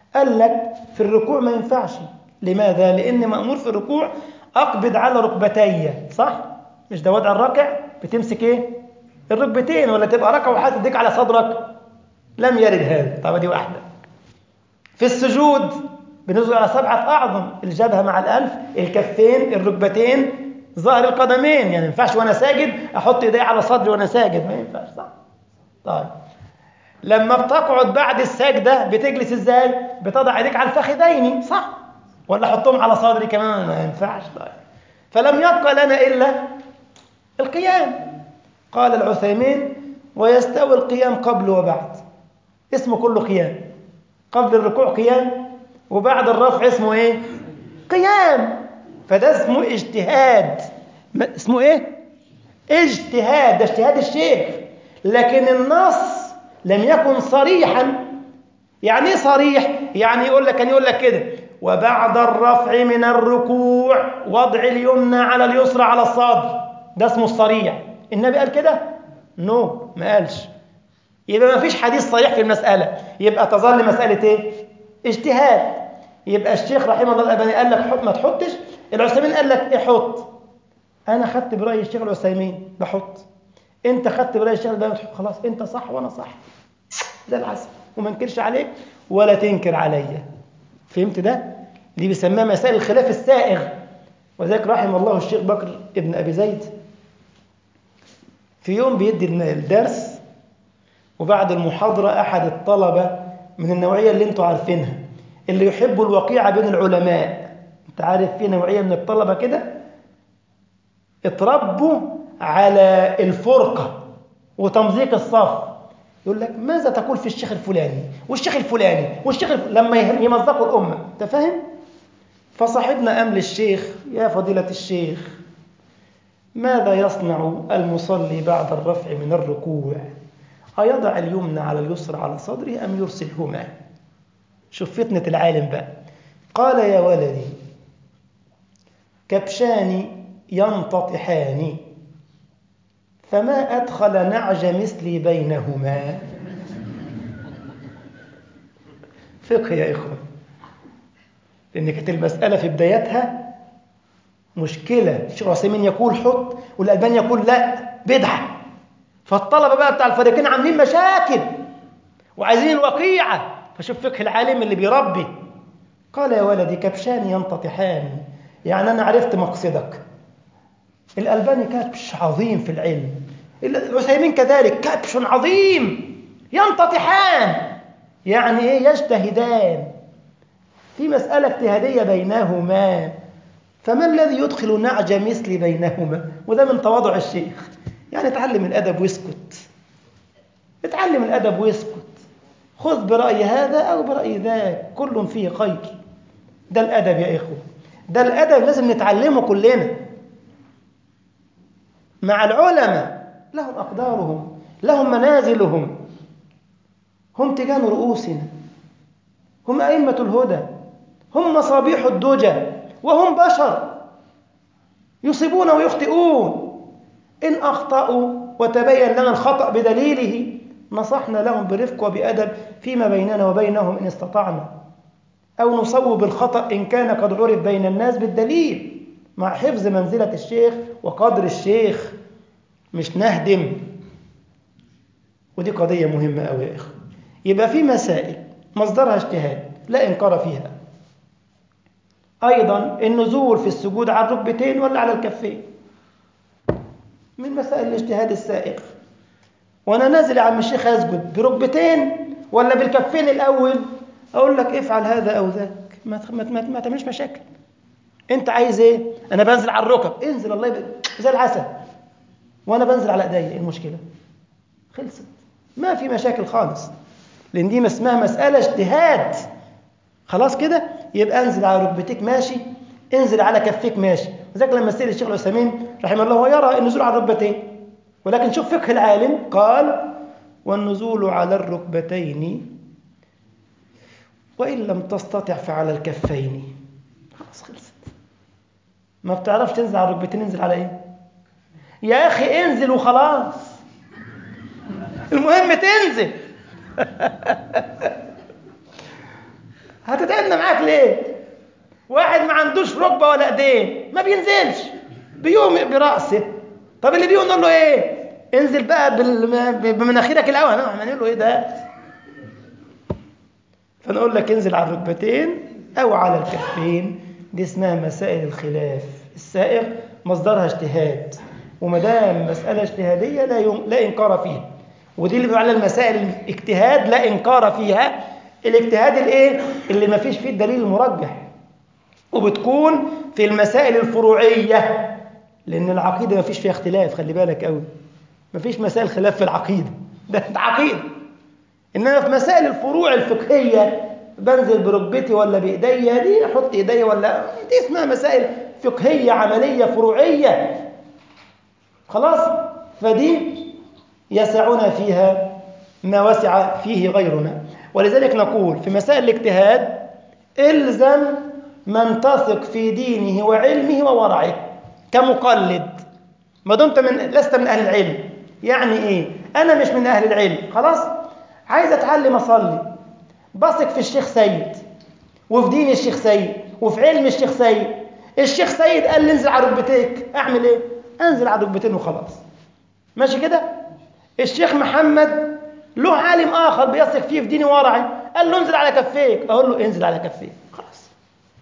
قال لك في الركوع ما ينفعش. لماذا؟ لأن مأمور في الركوع أقبض على ركبتي، صح؟ مش ده وضع الركع؟ بتمسك إيه؟ الركبتين، ولا تبقى ركع وحاطط ايديك على صدرك؟ لم يرد هذا. طب دي واحدة. في السجود بنزل على 7 أعظم: الجبهة مع الأنف، الكفين، الركبتين، ظهر القدمين. يعني ما ينفعش وأنا ساجد أحط إيدي على صدري وأنا ساجد، ما ينفعش، صح؟ طيب لما بتقعد بعد السجدة بتجلس إزاي؟ بتضع إيديك على الفخذين، صح؟ ولا أحطهم على صدري كمان؟ ما ينفعش. طيب فلم يبقى لنا إلا القيام. قال العثيمين: ويستوي القيام قبل وبعد، اسمه كله قيام. قبل الركوع قيام، وبعد الرفع اسمه ايه؟ قيام. فده اسمه اجتهاد. اسمه ايه؟ اجتهاد. ده اجتهاد الشيخ، لكن النص لم يكن صريحا. يعني ايه صريح؟ يعني كان يقول لك كده: وبعد الرفع من الركوع وضع اليمنى على اليسرى على الصدر. ده اسمه الصريح. النبي قال كده؟ نو، ما قالش. يبقى ما فيش حديث صريح في المسألة، يبقى تظل مسألة ايه؟ اجتهاد. يبقى الشيخ رحمه الله الألباني قال لك حط ما تحطش، العثيمين قال لك ايه حط. انا خدت برأي الشيخ العثيمين بحط، انت خدت برأي الشيخ الألباني بتحط، خلاص انت صح وانا صح، ده العسل. وما انكرش عليك ولا تنكر عليا. فهمت ده؟ دي بيسميها مسائل الخلاف السائغ. وذلك رحم الله الشيخ بكر ابن أبي زيد، في يوم بيدي الدرس، وبعد المحاضرة أحد الطلبة من النوعية اللي انتوا عارفينها، اللي يحبوا الوقيعة بين العلماء. انت عارف في نوعية من الطلبة كده اتربوا على الفرقة وتمزيق الصف. يقول لك: ماذا تقول في الشيخ الفلاني والشيخ الفلاني والشيخ لما يمزقوا الأمة. انت فاهم؟ فصاحبنا أمل الشيخ: يا فضيلة الشيخ، ماذا يصنع المصلي بعد الرفع من الركوع؟ أيضع اليمنى على اليسرى على صدره أم يرسلهما؟ شوف فتنة العالم بقى. قال: يا ولدي، كبشان ينتطحان، فما أدخل نعج مثلي بينهما. فقه يا إخوة. لأن كانت المسألة في بدايتها مشكلة. الشيخ عثيمين يقول حط، والألباني يقول لا، بدعة. فالطلبة بقى بتاع الفريقين عاملين مشاكل وعايزين الوقيعة. فشوف فقه العالم اللي بيربي. قال: يا ولدي، كبشان ينتطحان، يعني أنا عرفت مقصدك. الألباني كبش عظيم في العلم، العثيمين كذلك كبش عظيم. ينتطحان يعني إيه؟ يجتهدان في مسألة اجتهادية بينهما. فما الذي يدخل نعج مثلي بينهما؟ وده من تواضع الشيخ. يعني اتعلم الأدب واسكت، اتعلم الأدب واسكت، خذ برأي هذا أو برأي ذاك، كل فيه خير. ده الأدب يا إخوة، ده الأدب لازم نتعلمه كلنا. مع العلماء لهم أقدارهم، لهم منازلهم، هم تيجان رؤوسنا، هم أئمة الهدى، هم مصابيح الدجى، وهم بشر يصيبون ويخطئون. إن أخطأوا وتبين لنا الخطأ بدليله نصحنا لهم برفق وبأدب فيما بيننا وبينهم إن استطعنا، أو نصوب الخطأ إن كان قد عرف بين الناس بالدليل، مع حفظ منزلة الشيخ وقدر الشيخ، مش نهدم. ودي قضية مهمة أوي يا إخوة. يبقى في مسائل مصدرها اجتهاد لا إنكار فيها. أيضا النزول في السجود على الركبتين ولا على الكفين من مسائل الاجتهاد السائغ. وأنا نازل يا عم الشيخ أسجد بركبتين ولا بالكفين الأول؟ أقول لك افعل هذا أو ذاك، ما تعملش مشاكل. أنت عايز إيه؟ أنا بنزل على الركب، انزل الله زي العسل، وأنا بنزل على إيدي، إيه المشكلة؟ خلصت، ما في مشاكل خالص، لأن دي اسمها مسألة اجتهاد. خلاص كده، يبقى انزل على ركبتيك ماشي، انزل على كفيك ماشي. وذلك لما سئل الشيخ العثيمين رحمه الله ويرى النزول على الركبتين، ولكن شوف فقه العالم قال: والنزول على الركبتين وإن لم تستطع فعلى الكفين. خلاص خلصت. ما بتعرفش تنزل على الركبتين، انزل على ايه يا أخي؟ انزل وخلاص، المهم تنزل. هتتعبنا معاك ليه؟ واحد ما عندوش ركبة ولا ايدين ما بينزلش، بيومئ برأسه. طب اللي بيقول له ايه؟ انزل بقى بمناخيرك الاول. هنقول له ايه ده؟ فنقول لك انزل على الركبتين او على الكفين. دي اسمها مسائل الخلاف السائغ، مصدرها اجتهاد، وما دام مسألة اجتهادية لا إنكار فيها. ودي اللي بيقول على المسائل الاجتهاد لا إنكار فيها. الاجتهاد الايه؟ اللي ما فيش فيه الدليل المرجح، وبتكون في المسائل الفروعية، لأن العقيدة ما فيش فيها اختلاف. خلي بالك قوي، ما فيش مسائل خلاف في العقيدة، ده عقيدة. إنما في مسائل الفروع الفقهية، بنزل بركبتي ولا بإيديا، دي أحط إيديا ولا، دي اسمها مسائل فقهية عملية فروعية. خلاص؟ فدي يسعنا فيها ما وسع فيه غيرنا. ولذلك نقول في مسائل الاجتهاد الزم من تثق في دينه وعلمه وورعه كمقلد، ما دمت لست من أهل العلم. يعني إيه؟ أنا مش من أهل العلم، خلاص عايز أتعلم أصلي، بثق في الشيخ سيد وفي دين الشيخ سيد وفي علم الشيخ سيد. الشيخ سيد قال لي انزل على ركبتيك، أعمل إيه؟ أنزل على ركبتين وخلاص. ماشي كده؟ الشيخ محمد له عالم آخر بيثق فيه في دينه وورعه، قال له انزل على كفيك، أقول له انزل على كفيك، خلاص.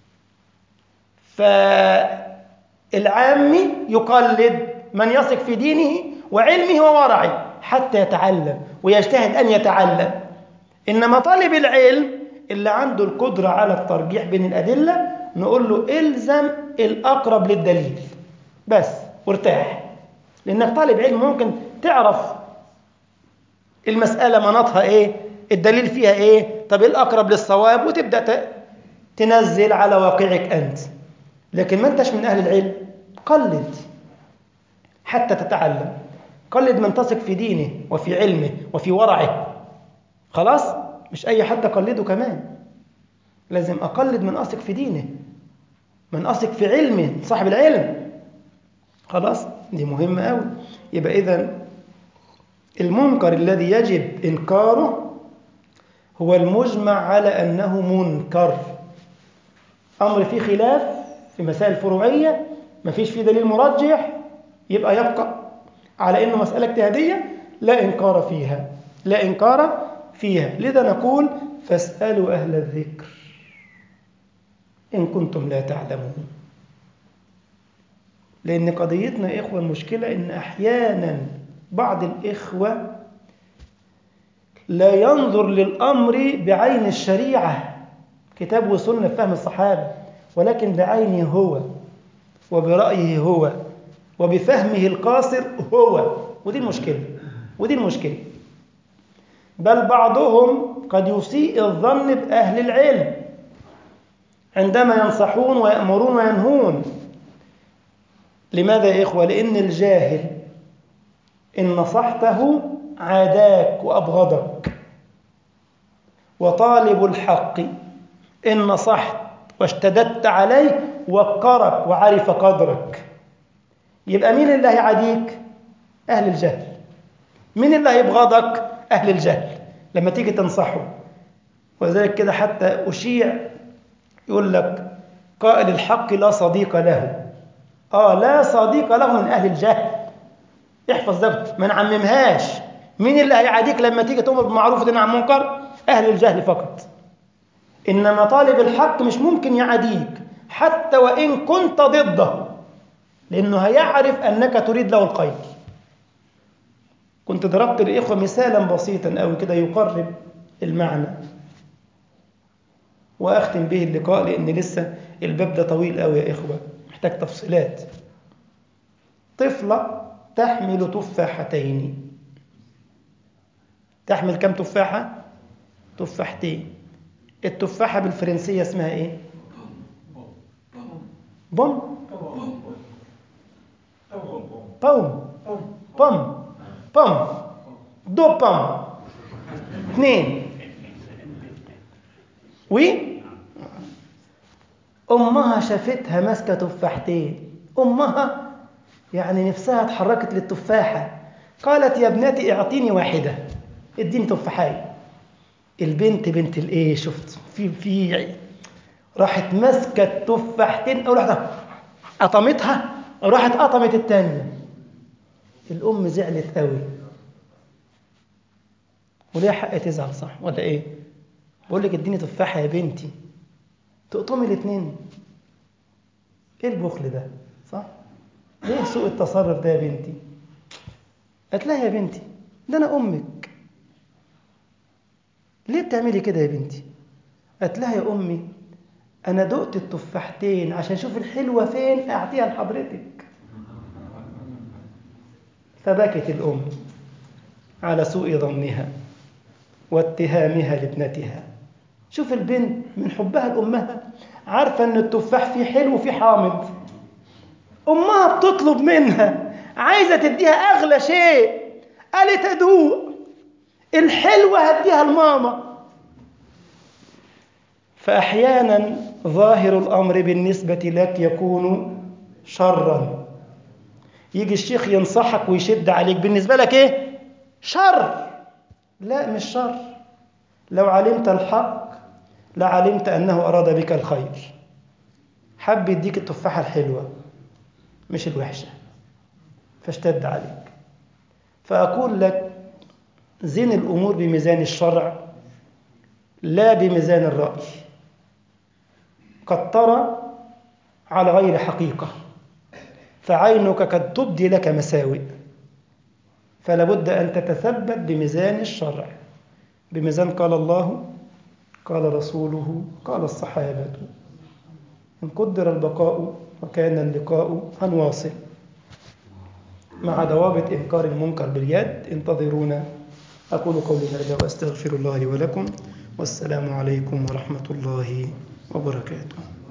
فالعامي يقلد من يثق في دينه وعلمه وورعه حتى يتعلم ويجتهد أن يتعلم. إنما طالب العلم اللي عنده القدرة على الترجيح بين الأدلة نقول له إلزم الأقرب للدليل بس وارتاح، لأنك طالب علم ممكن تعرف المسألة مناطها إيه، الدليل فيها إيه، طب الأقرب للصواب، وتبدأ تنزل على واقعك أنت. لكن ما أنتش من أهل العلم، قلد حتى تتعلم. قلد من تثق في دينه وفي علمه وفي ورعه، خلاص. مش أي حد أقلده كمان، لازم أقلد من أثق في دينه، من أثق في علمه، صاحب العلم. خلاص، دي مهمة أوي. يبقى إذن المنكر الذي يجب إنكاره هو المجمع على أنه منكر. أمر فيه خلاف في مسائل فروعية ما فيش فيه دليل مرجح، يبقى على أنه مسألة اجتهادية لا إنكار فيها، لا إنكار فيها. لذا نقول فاسألوا أهل الذكر إن كنتم لا تعلمون. لأن قضيتنا يا إخوة المشكلة إن أحيانا بعض الإخوة لا ينظر للأمر بعين الشريعة كتاب وسنة فهم الصحابة، ولكن بعينه هو وبرأيه هو وبفهمه القاصر هو. ودي المشكلة، ودي المشكلة. بل بعضهم قد يسيء الظن بأهل العلم عندما ينصحون ويأمرون وينهون. لماذا يا إخوة؟ لأن الجاهل إن نصحته عاداك وأبغضك، وطالب الحق إن نصحت واشتددت عليه وقرك وعرف قدرك. يبقى مين اللي هيعاديك؟ أهل الجهل. مين اللي هيبغضك؟ أهل الجهل لما تيجي تنصحه. وذلك كده حتى أشيع يقول لك قائل الحق لا صديق له. لا صديق له من أهل الجهل. احفظ ده، ما نعممهاش. مين اللي هيعاديك لما تيجي تؤمر بالمعروف وتنهى عن المنكر؟ أهل الجهل فقط. إنما طالب الحق مش ممكن يعاديك حتى وإن كنت ضده، لأنه هيعرف أنك تريد له الخير. كنت ضربت للإخوة مثالا بسيطا أو كده يقرب المعنى، وأختم به اللقاء لأن لسه الباب ده طويل أوي يا إخوة، محتاج تفصيلات. طفلة تحمل تفاحتين. تحمل كم تفاحة؟ تفاحتين. التفاحة بالفرنسية اسمها إيه؟ بوم بوم بوم بوم دو بوم 2. أمها شافتها ماسكة تفاحتين، أمها يعني نفسها اتحركت للتفاحة، قالت يا ابنتي اعطيني واحدة، اديني تفاحين. البنت بنت الايه، شفت في راحت ماسكه التفاحتين، او راحت قطمتها، او راحت قطمت الثانيه. الام زعلت قوي، وليها حق تزعل صح ولا ايه؟ بقول لك اديني تفاحه يا بنتي، تقطمي الاثنين. ايه البخل ده؟ صح؟ ليه سوء التصرف ده يا بنتي؟ قالت لها يا بنتي ده انا امك، ليه بتعملي كده يا بنتي؟ قالت لها يا امي انا دقت التفاحتين عشان اشوف الحلوه فين اعطيها لحضرتك. فبكت الام على سوء ظنها واتهامها لابنتها. شوف البنت من حبها لامها عارفه ان التفاح فيه حلو وفيه حامض، امها بتطلب منها عايزه تديها اغلى شيء، قالت ادوق الحلوه هديها لماما. فاحيانا ظاهر الامر بالنسبه لك يكون شرا، يجي الشيخ ينصحك ويشد عليك، بالنسبه لك ايه؟ شر. لا مش شر، لو علمت الحق لعلمت انه اراد بك الخير، حب يديك التفاحه الحلوه مش الوحشه، فاشتد عليك. فاقول لك زن الامور بميزان الشرع لا بميزان الراي. قد ترى على غير حقيقه، فعينك قد تبدي لك مساوئ، فلا بد ان تتثبت بميزان الشرع، بميزان قال الله قال رسوله قال الصحابه. إن قدر البقاء وكان اللقاء هنواصل مع ضوابط إنكار المنكر باليد. انتظرونا. أقول قولي هذا وأستغفر الله لي ولكم، والسلام عليكم ورحمة الله وبركاته.